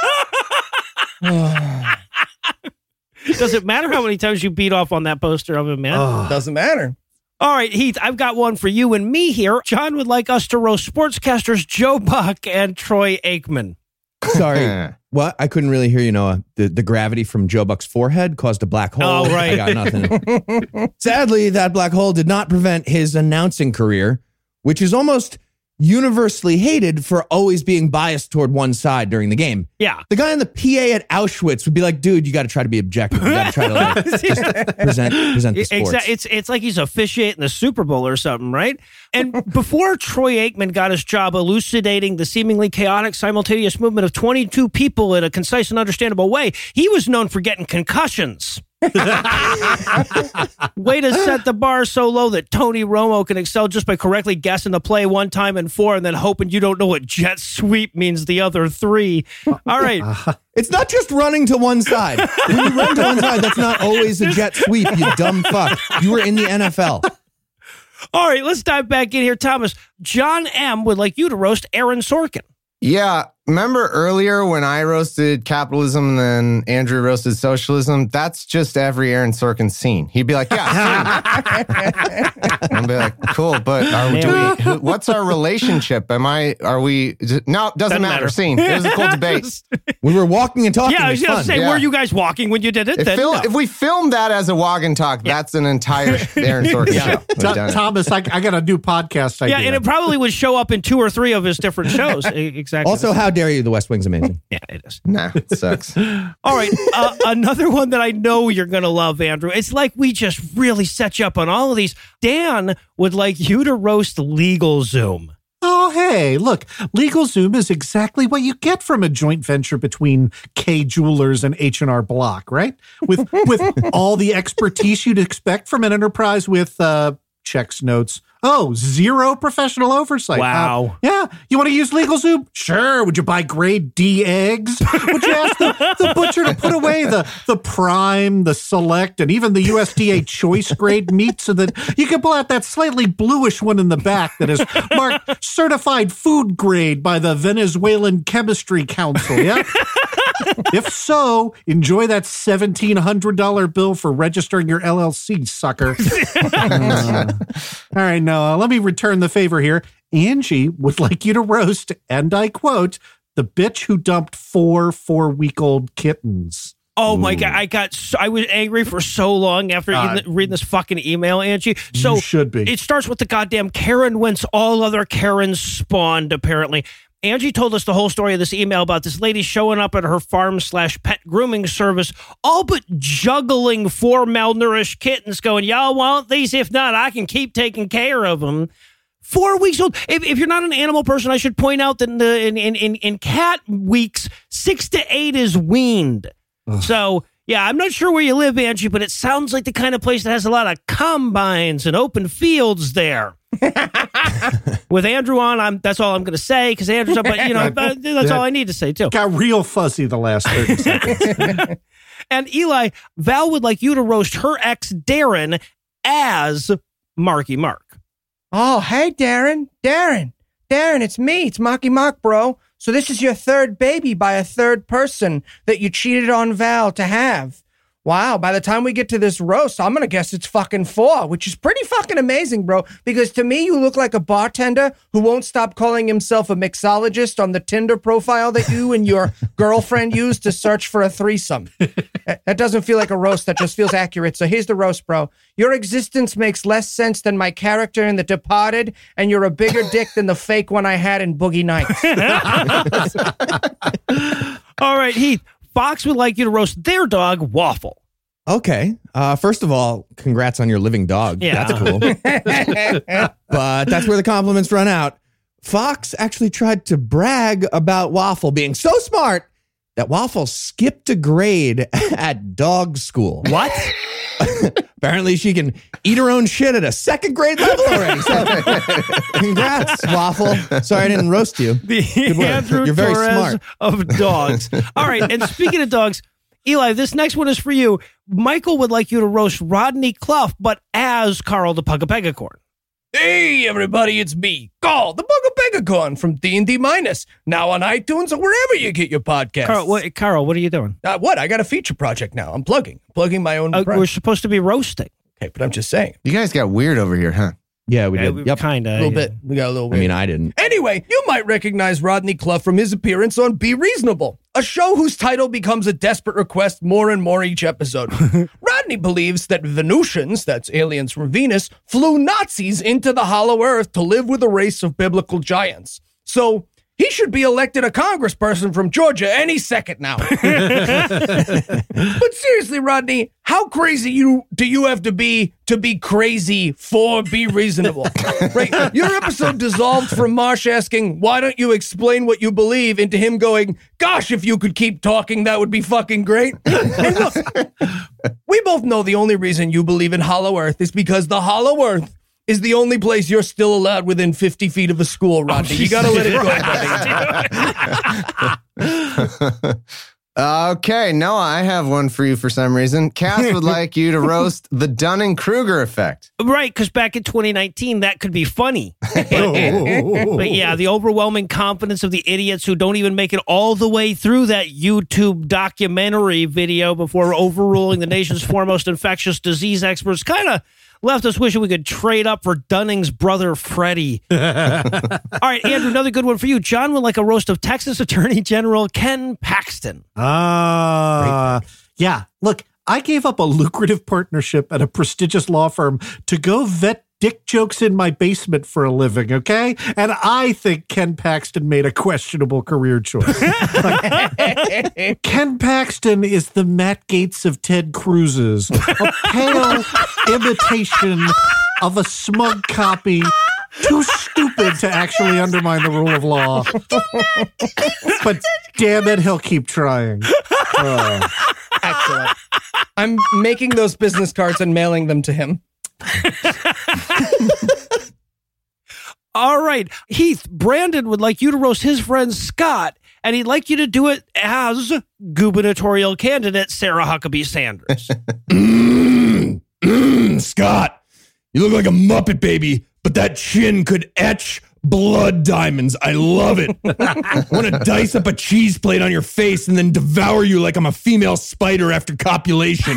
Does it matter how many times you beat off on that poster of him, man? Oh. Doesn't matter. All right, Heath, I've got one for you and me here. John would like us to roast sportscasters Joe Buck and Troy Aikman. Sorry. What? I couldn't really hear you, Noah. The, the gravity from Joe Buck's forehead caused a black hole. Oh, right. I got nothing. Sadly, that black hole did not prevent his announcing career, which is almost universally hated for always being biased toward one side during the game. Yeah. The guy in the P A at Auschwitz would be like, dude, you got to try to be objective. You got to try to like, just present, present the sports. Exa- It's it's like he's officiating the Super Bowl or something, right? And before Troy Aikman got his job elucidating the seemingly chaotic simultaneous movement of twenty-two people in a concise and understandable way, he was known for getting concussions. Way to set the bar so low that Tony Romo can excel just by correctly guessing the play one time in four and then hoping you don't know what jet sweep means the other three. All right. It's not just running to one side. When you run to one side, that's not always a jet sweep, you dumb fuck. You were in the N F L. All right, let's dive back in here. Thomas, John M. would like you to roast Aaron Sorkin. Yeah. Remember earlier when I roasted capitalism and then Andrew roasted socialism? That's just every Aaron Sorkin scene. He'd be like, yeah, I'd be like, cool, but are we, do we, who, what's our relationship? Am I, are we, no, it doesn't, doesn't matter. matter. Scene. It was a cool debate. We were walking and talking. Yeah, I was going to say, yeah. were you guys walking when you did it? If, then, fil- no. if we filmed that as a walk and talk, yeah. that's an entire Aaron Sorkin yeah. show. T- Thomas, I, I got a new podcast idea. Yeah, and it probably would show up in two or three of his different shows. Exactly. Also, how dare you? The West Wing's amazing. Yeah, it is. Nah, it sucks. All right. Uh, another one that I know you're going to love, Andrew. It's like we just really set you up on all of these. Dan would like you to roast LegalZoom. Oh, hey, look, LegalZoom is exactly what you get from a joint venture between Kay Jewelers and H and R Block, right? With with all the expertise you'd expect from an enterprise with uh, checks, notes. Oh, zero professional oversight. Wow. Uh, yeah. You want to use LegalZoom? Sure. Would you buy grade D eggs? Would you ask the, the butcher to put away the, the prime, the select, and even the U S D A choice grade meat so that you can pull out that slightly bluish one in the back that is marked certified food grade by the Venezuelan Chemistry Council? Yeah. If so, enjoy that seventeen hundred dollars bill for registering your L L C, sucker. uh, all right, now uh, let me return the favor here. Angie would like you to roast, and I quote, the bitch who dumped four four-week-old kittens. Oh, my God. I got so, I was angry for so long after uh, reading, reading this fucking email, Angie. So you should be. It starts with the goddamn Karen whence all other Karens spawned, apparently. Angie told us the whole story of this email about this lady showing up at her farm slash pet grooming service, all but juggling four malnourished kittens going, y'all want these? If not, I can keep taking care of them. Four weeks old. If, if you're not an animal person, I should point out that in, the, in, in, in, in cat weeks, six to eight is weaned. Ugh. So, yeah, I'm not sure where you live, Angie, but it sounds like the kind of place that has a lot of combines and open fields there. With Andrew on, I'm that's all I'm going to say because Andrew's up, but you know, that's that all I need to say too. Got real fuzzy the last thirty seconds. And Eli, Val would like you to roast her ex, Darren, as Marky Mark. Oh, hey, Darren. Darren. Darren, it's me. It's Marky Mark, bro. So this is your third baby by a third person that you cheated on Val to have. Wow, by the time we get to this roast, I'm going to guess it's fucking four, which is pretty fucking amazing, bro. Because to me, you look like a bartender who won't stop calling himself a mixologist on the Tinder profile that you and your girlfriend use to search for a threesome. That doesn't feel like a roast. That just feels accurate. So here's the roast, bro. Your existence makes less sense than my character in The Departed, and you're a bigger dick than the fake one I had in Boogie Nights. All right, Heath. Fox would like you to roast their dog, Waffle. Okay. Uh, first of all, congrats on your living dog. Yeah. That's cool. But that's where the compliments run out. Fox actually tried to brag about Waffle being so smart that Waffle skipped a grade at dog school. What? Apparently she can eat her own shit at a second grade level already. So congrats, Waffle. Sorry I didn't roast you. The Andrew You're very Torres smart. of dogs. All right, and speaking of dogs, Eli, this next one is for you. Michael would like you to roast Rodney Clough, but as Carl the Pug-a-Pegacorn. Hey, everybody, it's me, Carl, the Pug-a-Pegacorn from D and D Minus, now on iTunes or wherever you get your podcasts. Carl, what, Carl, what are you doing? Uh, what? I got a feature project now. I'm plugging. Plugging my own. Uh, pro- we're supposed to be roasting. Okay, but I'm just saying. You guys got weird over here, huh? Yeah, we Yeah, did. we Yep. kind of. A little bit. We got a little I weird. mean, I didn't. Anyway, you might recognize Rodney Clough from his appearance on Be Reasonable, a show whose title becomes a desperate request more and more each episode. Rodney believes that Venusians, that's aliens from Venus, flew Nazis into the hollow earth to live with a race of biblical giants. So he should be elected a congressperson from Georgia any second now. But seriously, Rodney, how crazy you do you have to be to be crazy for Be Reasonable? Right? Your episode dissolved from Marsh asking, why don't you explain what you believe, into him going, gosh, if you could keep talking, that would be fucking great. And look, we both know the only reason you believe in Hollow Earth is because the Hollow Earth is the only place you're still allowed within fifty feet of a school, Rodney. You gotta let it go, buddy. Okay, Noah, I have one for you for some reason. Cass would like you to roast the Dunning-Kruger effect. Right, because back in twenty nineteen, that could be funny. But, but yeah, the overwhelming confidence of the idiots who don't even make it all the way through that YouTube documentary video before overruling the nation's foremost infectious disease experts kind of left us wishing we could trade up for Dunning's brother, Freddie. All right, Andrew, another good one for you. John would like a roast of Texas Attorney General Ken Paxton. Ah, uh, yeah. Look, I gave up a lucrative partnership at a prestigious law firm to go vet dick jokes in my basement for a living, okay? And I think Ken Paxton made a questionable career choice. Like, Ken Paxton is the Matt Gaetz of Ted Cruz's, a pale imitation of a smug copy, too stupid to actually undermine the rule of law. But damn it, he'll keep trying. Oh. Excellent. I'm making those business cards and mailing them to him. All right, Heath, Brandon would like you to roast his friend Scott, and he'd like you to do it as gubernatorial candidate Sarah Huckabee Sanders. mm, mm, Scott, you look like a Muppet baby, but that chin could etch blood diamonds. I love it. I want to dice up a cheese plate on your face and then devour you like I'm a female spider after copulation.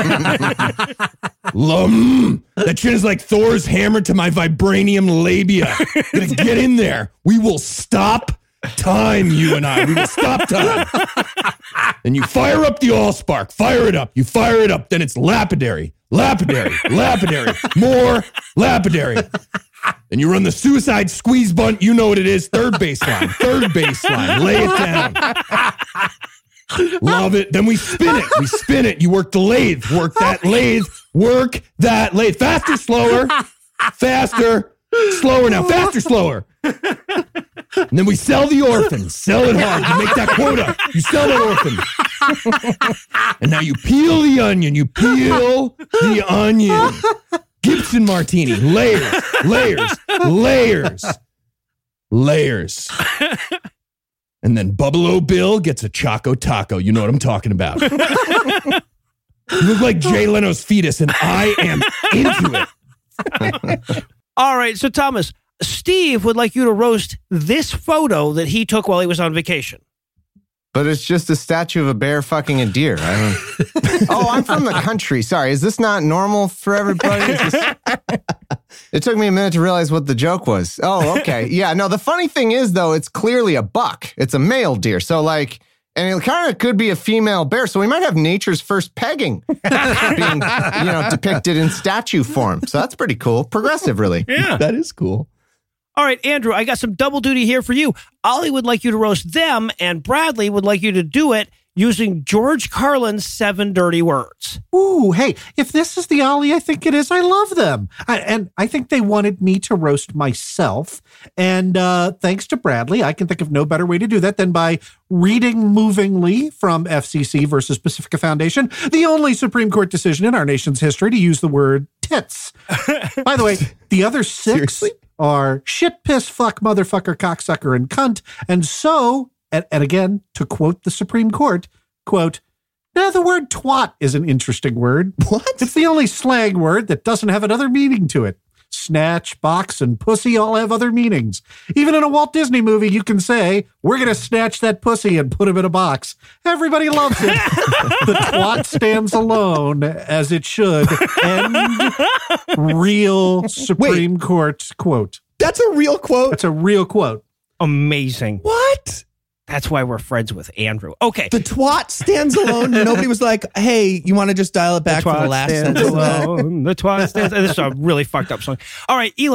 Lum. That chin is like Thor's hammer to my vibranium labia. Gonna get in there. We will stop time, you and I. We will stop time. And you fire up the Allspark. Fire it up. You fire it up. Then it's lapidary. Lapidary. Lapidary. More lapidary. And you run the suicide squeeze bunt. You know what it is. Third baseline. Third baseline. Lay it down. Love it. Then we spin it. We spin it. You work the lathe. Work that lathe. Work that lathe. Faster, slower. Faster. Slower now. Faster, slower. And then we sell the orphan. Sell it hard. You make that quota. You sell that orphan. And now you peel the onion. You peel the onion. Gibson Martini. Layers. Layers. Layers. Layers. And then Buffalo Bill gets a Choco Taco. You know what I'm talking about. You look like Jay Leno's fetus, and I am into it. All right, so Thomas, Steve would like you to roast this photo that he took while he was on vacation. But it's just a statue of a bear fucking a deer. I don't... Oh, I'm from the country. Sorry, is this not normal for everybody? It's just... It took me a minute to realize what the joke was. Oh, okay. Yeah, no, the funny thing is, though, it's clearly a buck. It's a male deer. So, like, and it kind of could be a female bear. So we might have nature's first pegging being, you know, depicted in statue form. So that's pretty cool. Progressive, really. Yeah. That is cool. All right, Andrew, I got some double duty here for you. Ollie would like you to roast them, and Bradley would like you to do it using George Carlin's seven dirty words. Ooh, hey, if this is the Ollie I think it is, I love them. I, and I think they wanted me to roast myself. And uh, thanks to Bradley, I can think of no better way to do that than by reading movingly from F C C versus Pacifica Foundation, the only Supreme Court decision in our nation's history to use the word tits. By the way, the other six Seriously? are shit, piss, fuck, motherfucker, cocksucker, and cunt. And so, and, and again, to quote the Supreme Court, quote, now the word twat is an interesting word. What? It's the only slang word that doesn't have another meaning to it. Snatch, box, and pussy all have other meanings. Even in a Walt Disney movie, you can say, we're going to snatch that pussy and put him in a box. Everybody loves it. The twat stands alone, as it should. End real Supreme Wait, Court quote. That's a real quote? That's a real quote. Amazing. What? That's why we're friends with Andrew. Okay. The twat stands alone. Nobody was like, hey, you want to just dial it back the for the last stands sentence? Alone. The twat stands alone. This is a really fucked up song. All right, Eli,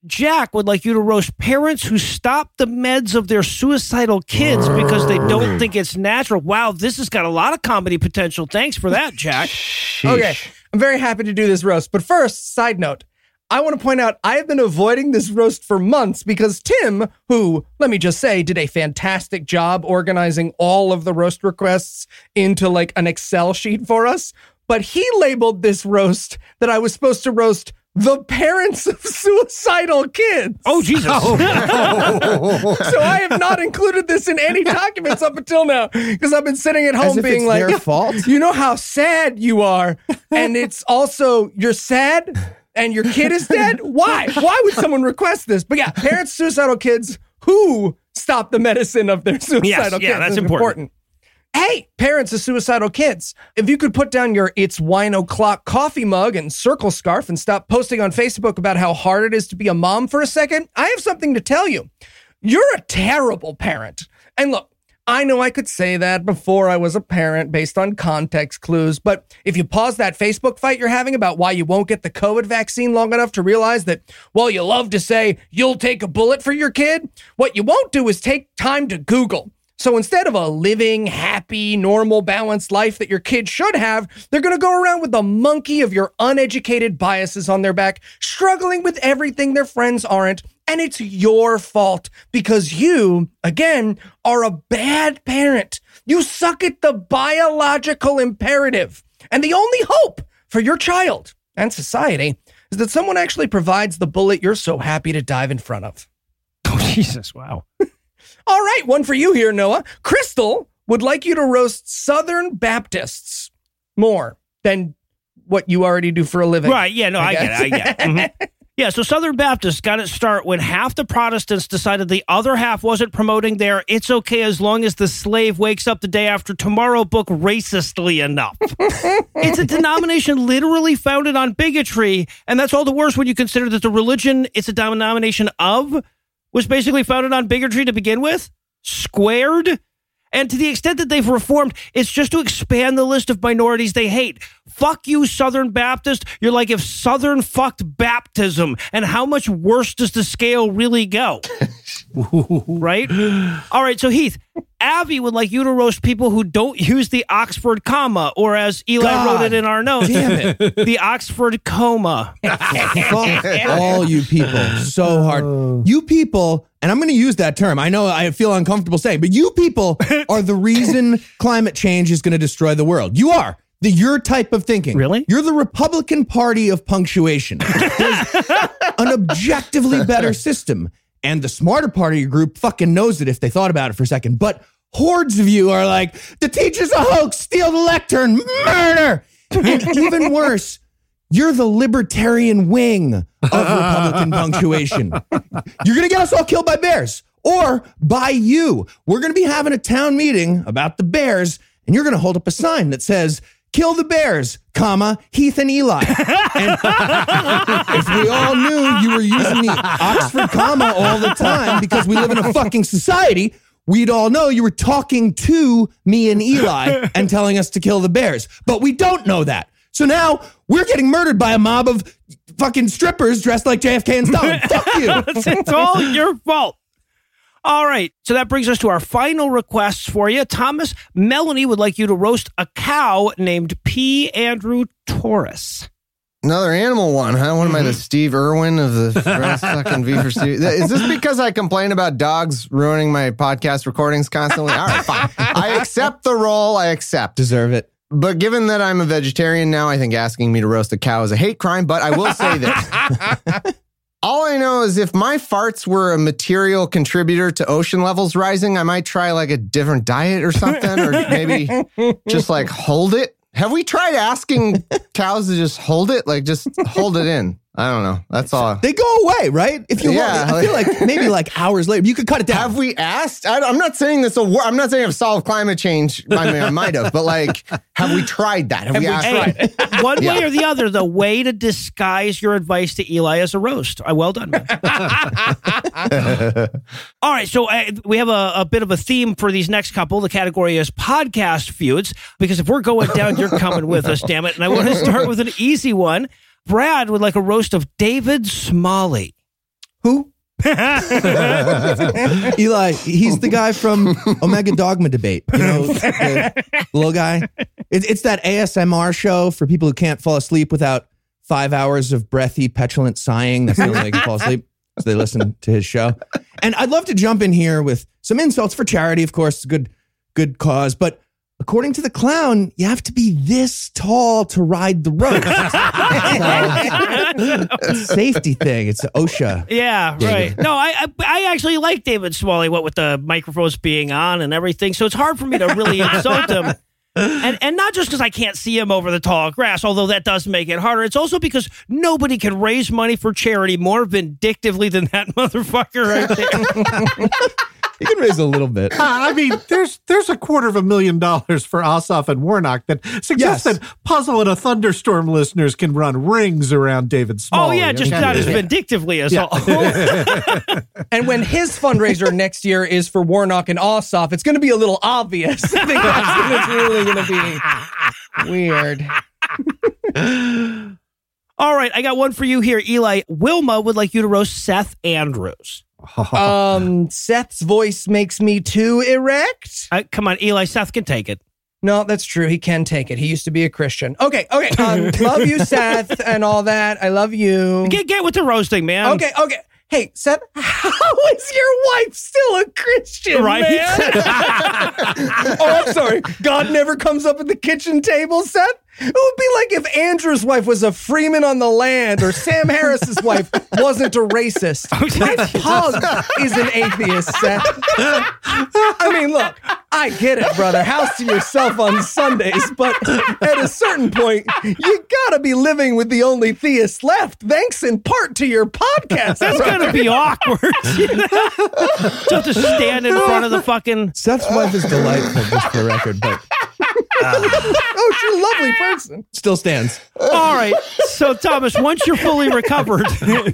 Jack would like you to roast parents who stop the meds of their suicidal kids because they don't think it's natural. Wow, this has got a lot of comedy potential. Thanks for that, Jack. Okay, I'm very happy to do this roast. But first, side note, I want to point out I have been avoiding this roast for months because Tim, who, let me just say, did a fantastic job organizing all of the roast requests into like an Excel sheet for us, but he labeled this roast that I was supposed to roast the parents of suicidal kids. Oh, Jesus. So I have not included this in any documents up until now because I've been sitting at home As if being it's like, their fault. you know how sad you are. And it's also, you're sad and your kid is dead. Why? Why would someone request this? But yeah, parents, suicidal kids who stop the medicine of their suicidal Yes, kids. yeah, that's is important. Hey, parents of suicidal kids, if you could put down your It's Wine O'Clock coffee mug and circle scarf and stop posting on Facebook about how hard it is to be a mom for a second, I have something to tell you. You're a terrible parent. And look, I know I could say that before I was a parent based on context clues, but if you pause that Facebook fight you're having about why you won't get the COVID vaccine long enough to realize that, well, you love to say you'll take a bullet for your kid, what you won't do is take time to Google. So instead of a living, happy, normal, balanced life that your kid should have, they're going to go around with the monkey of your uneducated biases on their back, struggling with everything their friends aren't. And it's your fault because you, again, are a bad parent. You suck at the biological imperative. And the only hope for your child and society is that someone actually provides the bullet you're so happy to dive in front of. Oh, Jesus. Wow. All right, one for you here, Noah. Crystal would like you to roast Southern Baptists more than what you already do for a living. Right. Yeah, no, I, I get it. I get it. Mm-hmm. Yeah, so Southern Baptists got its start when half the Protestants decided the other half wasn't promoting their "it's okay as long as the slave wakes up the day after tomorrow" book racistly enough. It's a denomination literally founded on bigotry, and that's all the worse when you consider that the religion it's a denomination of was basically founded on bigotry to begin with, squared. And to the extent that they've reformed, it's just to expand the list of minorities they hate. Fuck you, Southern Baptist. You're like if Southern fucked baptism. And how much worse does the scale really go? Right? All right, so Heath, Abby would like you to roast people who don't use the Oxford comma, or as Eli God wrote it in our notes, damn it. the Oxford coma. Fuck all you people so hard. You people, and I'm going to use that term. I know I feel uncomfortable saying, but you people are the reason climate change is going to destroy the world. You are. The your type of thinking. Really? You're the Republican Party of punctuation. There's an objectively better system. And the smarter part of your group fucking knows it if they thought about it for a second. But hordes of you are like, the teacher's a hoax, steal the lectern, murder. And even worse, you're the libertarian wing of Republican punctuation. You're going to get us all killed by bears or by you. We're going to be having a town meeting about the bears, and you're going to hold up a sign that says, "Kill the bears, comma, Heath and Eli." And if we all knew you were using the Oxford comma all the time because we live in a fucking society, we'd all know you were talking to me and Eli and telling us to kill the bears. But we don't know that. So now we're getting murdered by a mob of fucking strippers dressed like J F K and Stalin. Fuck you. it's, it's all your fault. All right, so that brings us to our final requests for you. Thomas, Melanie would like you to roast a cow named P. Andrew Taurus. Another animal one, huh? What am I, the Steve Irwin of the fucking V for Steve? Is this because I complain about dogs ruining my podcast recordings constantly? All right, fine. I accept the role. I accept. Deserve it. But given that I'm a vegetarian now, I think asking me to roast a cow is a hate crime, but I will say this. All I know is if my farts were a material contributor to ocean levels rising, I might try like a different diet or something, or maybe just like hold it. Have we tried asking cows to just hold it? Like just hold it in. I don't know. That's all. They go away, right? If you Yeah, want, I feel like maybe like hours later, you could cut it down. Have we asked? I, I'm not saying this. will wor- I'm not saying I've solved climate change. I mean, I might have, but like, have we tried that? Have, we asked? Hey, one way or the other, the way to disguise your advice to Eli is a roast. Uh, well done, man. All right, so uh, we have a, a bit of a theme for these next couple. The category is podcast feuds, because if we're going down, you're coming with us, damn it. And I want to start with an easy one. Brad would like a roast of David Smalley. Who? Eli, he's the guy from Omega Dogma Debate. You know, the, the little guy. It, it's that A S M R show for people who can't fall asleep without five hours of breathy, petulant sighing. That's the only way they can fall asleep. So they listen to his show. And I'd love to jump in here with some insults for charity. Of course, it's a good, good cause. But according to the clown, you have to be this tall to ride the rope. It's a safety thing. It's an OSHA. Yeah, Yeah, right. yeah. No, I, I I actually like David Smalley, what with the microphones being on and everything. So it's hard for me to really insult him. And and not just because I can't see him over the tall grass, although that does make it harder. It's also because nobody can raise money for charity more vindictively than that motherfucker right there. You can raise a little bit. Uh, I mean, there's there's a quarter of a million dollars for Ossoff and Warnock that suggests Yes. that Puzzle and a Thunderstorm listeners can run rings around David Oh, Smalley. yeah, just Okay. not as vindictively as Yeah. all. And when his fundraiser next year is for Warnock and Ossoff, it's going to be a little obvious. I think that's when it's really going to be weird. All right, I got one for you here, Eli. Wilma would like you to roast Seth Andrews. Um, Seth's voice makes me too erect. Uh, come on, Eli. Seth can take it. No, that's true. He can take it. He used to be a Christian. Okay, okay. Um, love you, Seth, and all that. I love you. Get get with the roasting, man. Okay, okay. Hey, Seth, how is your wife still a Christian, Right? man? Oh, I'm sorry. God never comes up at the kitchen table, Seth? It would be like if Andrew's wife was a Freeman on the land or Sam Harris's wife wasn't a racist. My pug is an atheist, Seth. I mean, look, I get it, brother. House to yourself on Sundays, but at a certain point, you gotta be living with the only theist left, thanks in part to your podcast. That's gonna be awkward. You know? So have to stand in front of the fucking. Seth's wife is delightful, just for the record, but Oh, she's a lovely person. still stands. All right. So Thomas, once you're fully recovered,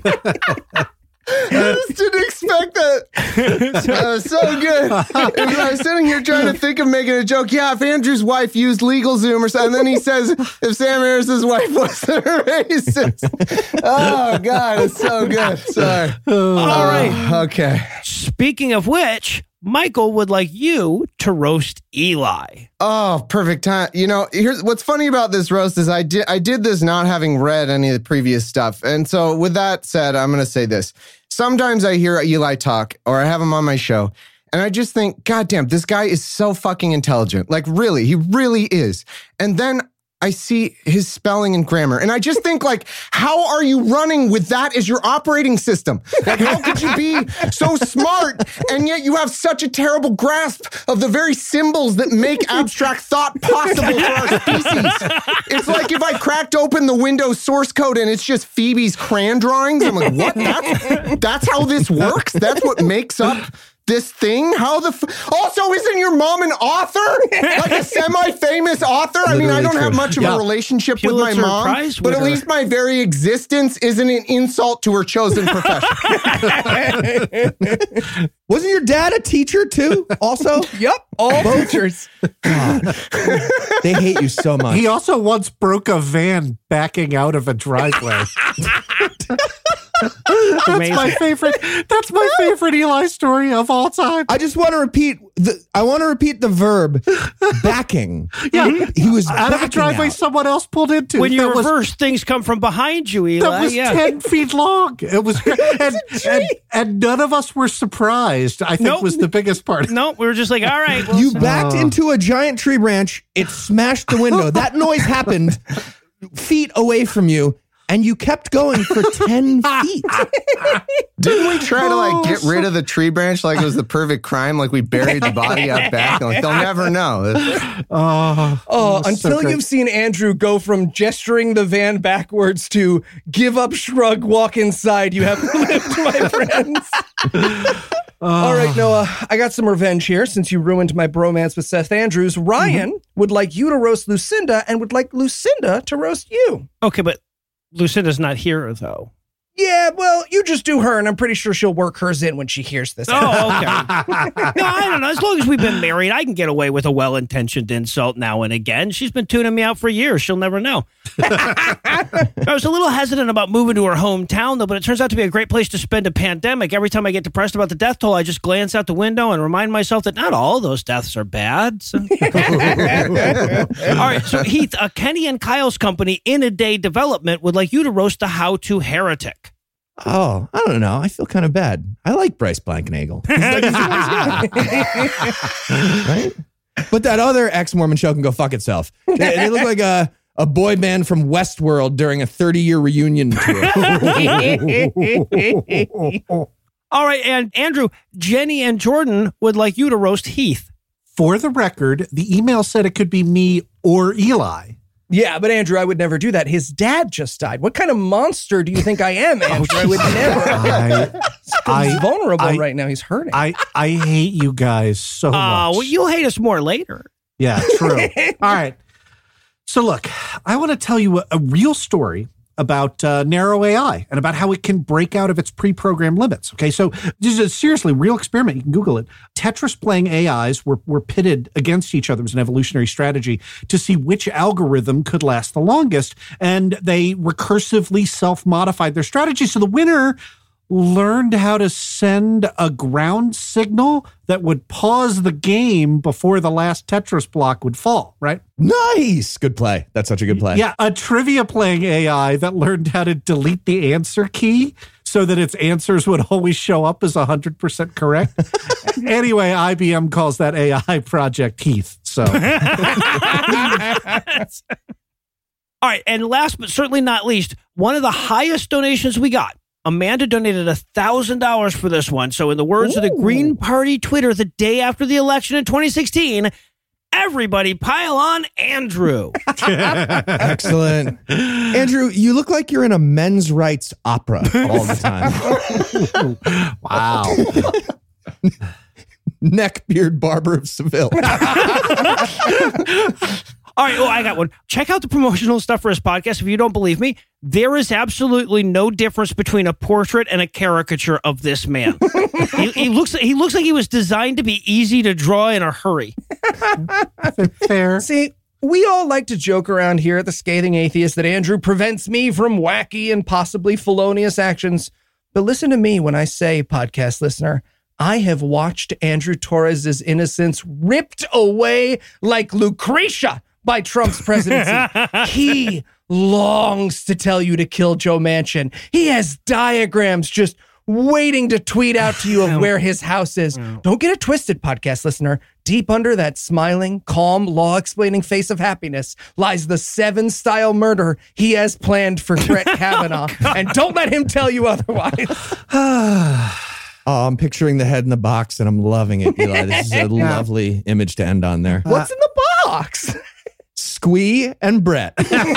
I just didn't expect that. That was so good. And I was sitting here trying to think of making a joke. Yeah, if Andrew's wife used LegalZoom or something, and then he says, if Sam Harris's wife wasn't a racist. Oh, God, it's so good. Sorry. all right. Uh, okay. Speaking of which, Michael would like you to roast Eli. Oh, perfect time. You know, here's what's funny about this roast is I did I did this not having read any of the previous stuff. And so with that said, I'm going to say this. Sometimes I hear Eli talk or I have him on my show and I just think, God damn, this guy is so fucking intelligent. Like really, he really is. And then I see his spelling and grammar. And I just think like, how are you running with that as your operating system? Like, how could you be so smart and yet you have such a terrible grasp of the very symbols that make abstract thought possible for our species? It's like if I cracked open the Windows source code and it's just Phoebe's crayon drawings. I'm like, what? That's, that's how this works? That's what makes up this thing? How the f- also isn't your mom an author? Like a semi-famous author? I mean, I don't have much of Yeah. a relationship with Pulitzer my mom, Prize but at winner. least my very existence isn't an insult to her chosen profession. Wasn't your dad a teacher too? Also, Yep, all teachers. God, they hate you so much. He also once broke a van backing out of a driveway. That's Amazing. my favorite. That's my favorite Eli story of all time. I just want to repeat the. I want to repeat the verb backing. Yeah, He was out of a backing driveway out. someone else pulled into. When you that was, reverse, things come from behind you, Eli. that was yeah. ten feet long. It was, and, and and none of us were surprised. I think Nope. was the biggest part. No, we were just like, all right. Well, You backed into a giant tree branch. It smashed the window. That noise happened feet away from you, and you kept going for ten feet. Didn't we try to like get rid of the tree branch like it was the perfect crime? Like we buried the body out back. And like they'll never know. Oh, Oh, it was so until great. you've seen Andrew go from gesturing the van backwards to give up, shrug, walk inside, you have lived, my friends. All right, Noah, I got some revenge here since you ruined my bromance with Seth Andrews. Ryan Mm-hmm. would like you to roast Lucinda and would like Lucinda to roast you. okay, but Lucinda's not here, though. Yeah, well, you just do her, and I'm pretty sure she'll work hers in when she hears this. Oh, okay. No, I don't know. As long as we've been married, I can get away with a well-intentioned insult now and again. She's been tuning me out for years. She'll never know. I was a little hesitant about moving to her hometown, though, but it turns out to be a great place to spend a pandemic. Every time I get depressed about the death toll, I just glance out the window and remind myself that not all those deaths are bad. So. All right, so Heath, uh, Kenny and Kyle's company, In a Day Development, would like you to roast the How-To Heretic. Oh, I don't know. I feel kind of bad. I like Bryce Blankenagel. He's like, he's a nice guy. Right? But that other ex-Mormon show can go fuck itself. They, they look like a, a boy band from Westworld during a thirty-year reunion tour. All right, and Andrew, Jenny and Jordan would like you to roast Heath. For the record, the email said it could be me or Eli. Yeah, but Andrew, I would never do that. His dad just died. What kind of monster do you think I am, Andrew? I would never. I, He's I- vulnerable I- right now. He's hurting. I, I hate you guys so Uh, much. well, you'll hate us more later. Yeah, true. All right. So look, I want to tell you a, a real story about uh, narrow A I and about how it can break out of its pre-programmed limits. Okay, so this is a seriously real experiment. You can Google it. Tetris-playing A Is were, were pitted against each other as an evolutionary strategy to see which algorithm could last the longest, and they recursively self-modified their strategy. So the winner learned how to send a ground signal that would pause the game before the last Tetris block would fall, right? Nice. Good play. That's such a good play. Yeah, a trivia playing A I that learned how to delete the answer key so that its answers would always show up as one hundred percent correct. Anyway, I B M calls that A I Project Heath. So, All right, and last but certainly not least, one of the highest donations we got. Amanda donated one thousand dollars for this one. So in the words Ooh. of the Green Party Twitter the day after the election in twenty sixteen, everybody pile on Andrew. Excellent. Andrew, you look like you're in a men's rights opera all the time. Wow. Neckbeard Barber of Seville. All right, oh, I got one. Check out the promotional stuff for his podcast. If you don't believe me, there is absolutely no difference between a portrait and a caricature of this man. he, he looks he looks like he was designed to be easy to draw in a hurry. Fair. See, we all like to joke around here at The Scathing Atheist that Andrew prevents me from wacky and possibly felonious actions. But listen to me when I say, podcast listener, I have watched Andrew Torres's innocence ripped away like Lucretia by Trump's presidency. He longs to tell you to kill Joe Manchin. He has diagrams just waiting to tweet out to you of where his house is. Don't get it twisted, podcast listener. Deep under that smiling, calm, law-explaining face of happiness lies the seven-style murder he has planned for Brett Kavanaugh. Oh, and don't let him tell you otherwise. Oh, I'm picturing the head in the box, and I'm loving it, Eli. This is a lovely image to end on there. What's in the box? Squee and Brett.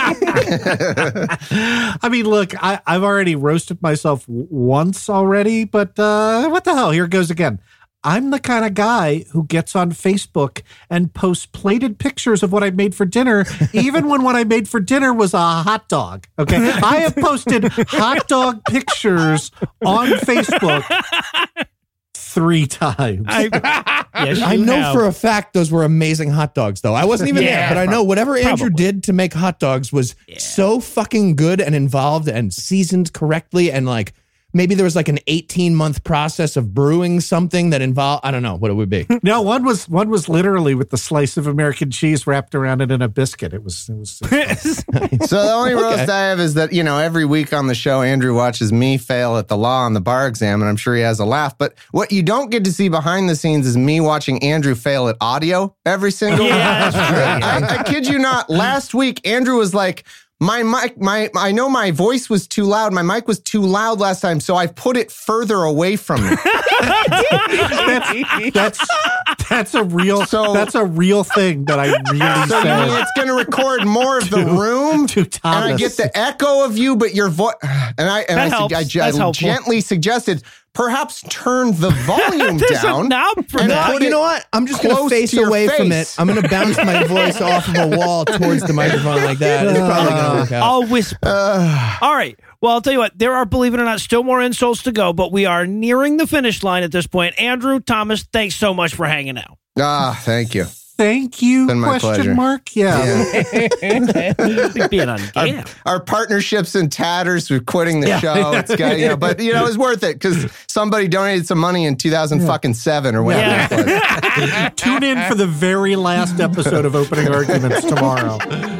I mean, look, I, I've already roasted myself w- once already, but uh, what the hell? Here goes again. I'm the kind of guy who gets on Facebook and posts plated pictures of what I made for dinner, even when what I made for dinner was a hot dog. Okay. I have posted hot dog pictures on Facebook three times. I, yes, I know have. for a fact those were amazing hot dogs, though. I wasn't even Yeah, there, but I know whatever Andrew probably. did to make hot dogs was Yeah. so fucking good and involved and seasoned correctly. And like, maybe there was like an eighteen month process of brewing something that involved, I don't know what it would be. No, one was one was literally with the slice of American cheese wrapped around it in a biscuit. It was it was. It was So the only roast Okay. I have is that, you know, every week on the show, Andrew watches me fail at the law on the bar exam, and I'm sure he has a laugh. But what you don't get to see behind the scenes is me watching Andrew fail at audio every single Yeah, week. that's true. I, I kid you not. Last week, Andrew was like, my mic, my, I know my voice was too loud. My mic was too loud last time, so I put it further away from me. that's, that's that's a real So- that's a real thing that I really So you mean said. it's going to record more of the room, to and I Thomas. get the echo of you, but your voice. And I and That I, sug- helps. I, ju- That's I helpful. gently suggested perhaps turn the volume There's down. a knob for and that. put you it know what? I'm just going to close face to your away from it. face. I'm going to bounce my voice off of a wall towards the microphone like that. It's probably going to work out. I'll whisper. All right. Well, I'll tell you what, there are, believe it or not, still more insults to go, but we are nearing the finish line at this point. Andrew, Thomas, thanks so much for hanging out. Ah, thank you. Thank you, Been my question pleasure. mark? Yeah. Yeah. Being on Our, yeah. our partnership's in tatters. We're quitting the Yeah. show. It's got, you know, but you know, it's worth it because somebody donated some money in two thousand fucking seven or whatever. Yeah. It was. Tune in for the very last episode of Opening Arguments tomorrow.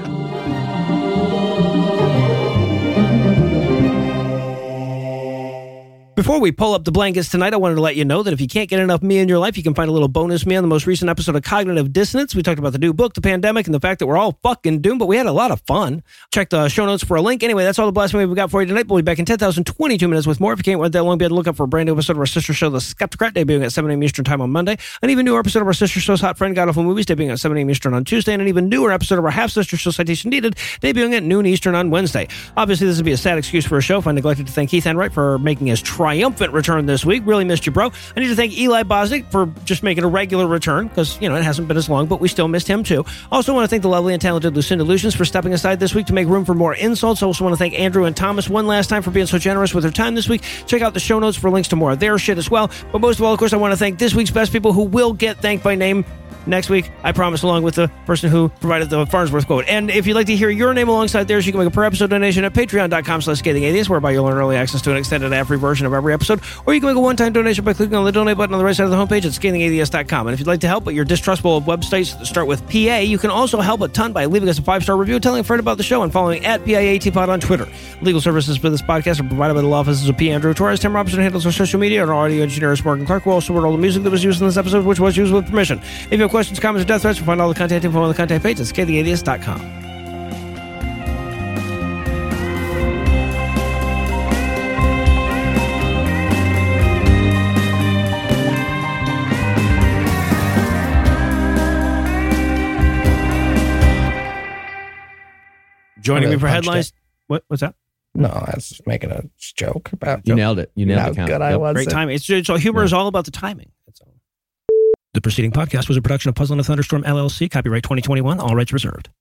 Before we pull up the blankets tonight, I wanted to let you know that if you can't get enough me in your life, you can find a little bonus me on the most recent episode of Cognitive Dissonance. We talked about the new book, the pandemic, and the fact that we're all fucking doomed, but we had a lot of fun. Check the show notes for a link. Anyway, that's all the blasphemy we've got for you tonight. We'll be back in ten thousand twenty-two minutes with more. If you can't wait that long, be able to look up for a brand new episode of our sister show, The Skeptocrat, debuting at seven a.m. Eastern Time on Monday. An even newer episode of our sister show's Hot Friend God Awful Movies, debuting at seven a.m. Eastern on Tuesday. And an even newer episode of our half-sister show, Citation Needed, debuting at noon Eastern on Wednesday. Obviously, this would be a sad excuse for a show if I neglected to thank Keith Enright for making his triumphant return this week. Really missed you, bro. I need to thank Eli Bosnick for just making a regular return because, you know, it hasn't been as long, but we still missed him too. Also want to thank the lovely and talented Lucinda Lucians for stepping aside this week to make room for more insults. I also want to thank Andrew and Thomas one last time for being so generous with their time this week. Check out the show notes for links to more of their shit as well. But most of all, of course, I want to thank this week's best people who will get thanked by name next week, I promise, along with the person who provided the Farnsworth quote. And if you'd like to hear your name alongside theirs, you can make a per episode donation at patreon.com slash scathing atheist, whereby you'll earn early access to an extended ad-free version of every episode. Or you can make a one-time donation by clicking on the donate button on the right side of the homepage at scathing atheist dot com. And if you'd like to help, but you're distrustful of websites that start with P A, you can also help a ton by leaving us a five-star review, telling a friend about the show, and following at P I A T Pod on Twitter. Legal services for this podcast are provided by the law offices of P. Andrew Torres. Tim Robinson handles our social media, and our audio engineer is Morgan Clark, who also wrote all the music that was used in this episode, which was used with permission. If you have questions, comments, or death threats, you'll find all the contact info on the contact page at scathing atheist dot com. Joining really me for punched headlines. What? What's that? No, I was just making a joke about You nailed it. You nailed how the count. good I Yep. was. Great at- timing. It's, it's all humor is all about the timing. That's all. The preceding podcast was a production of Puzzle and a Thunderstorm L L C. Copyright twenty twenty-one. All rights reserved.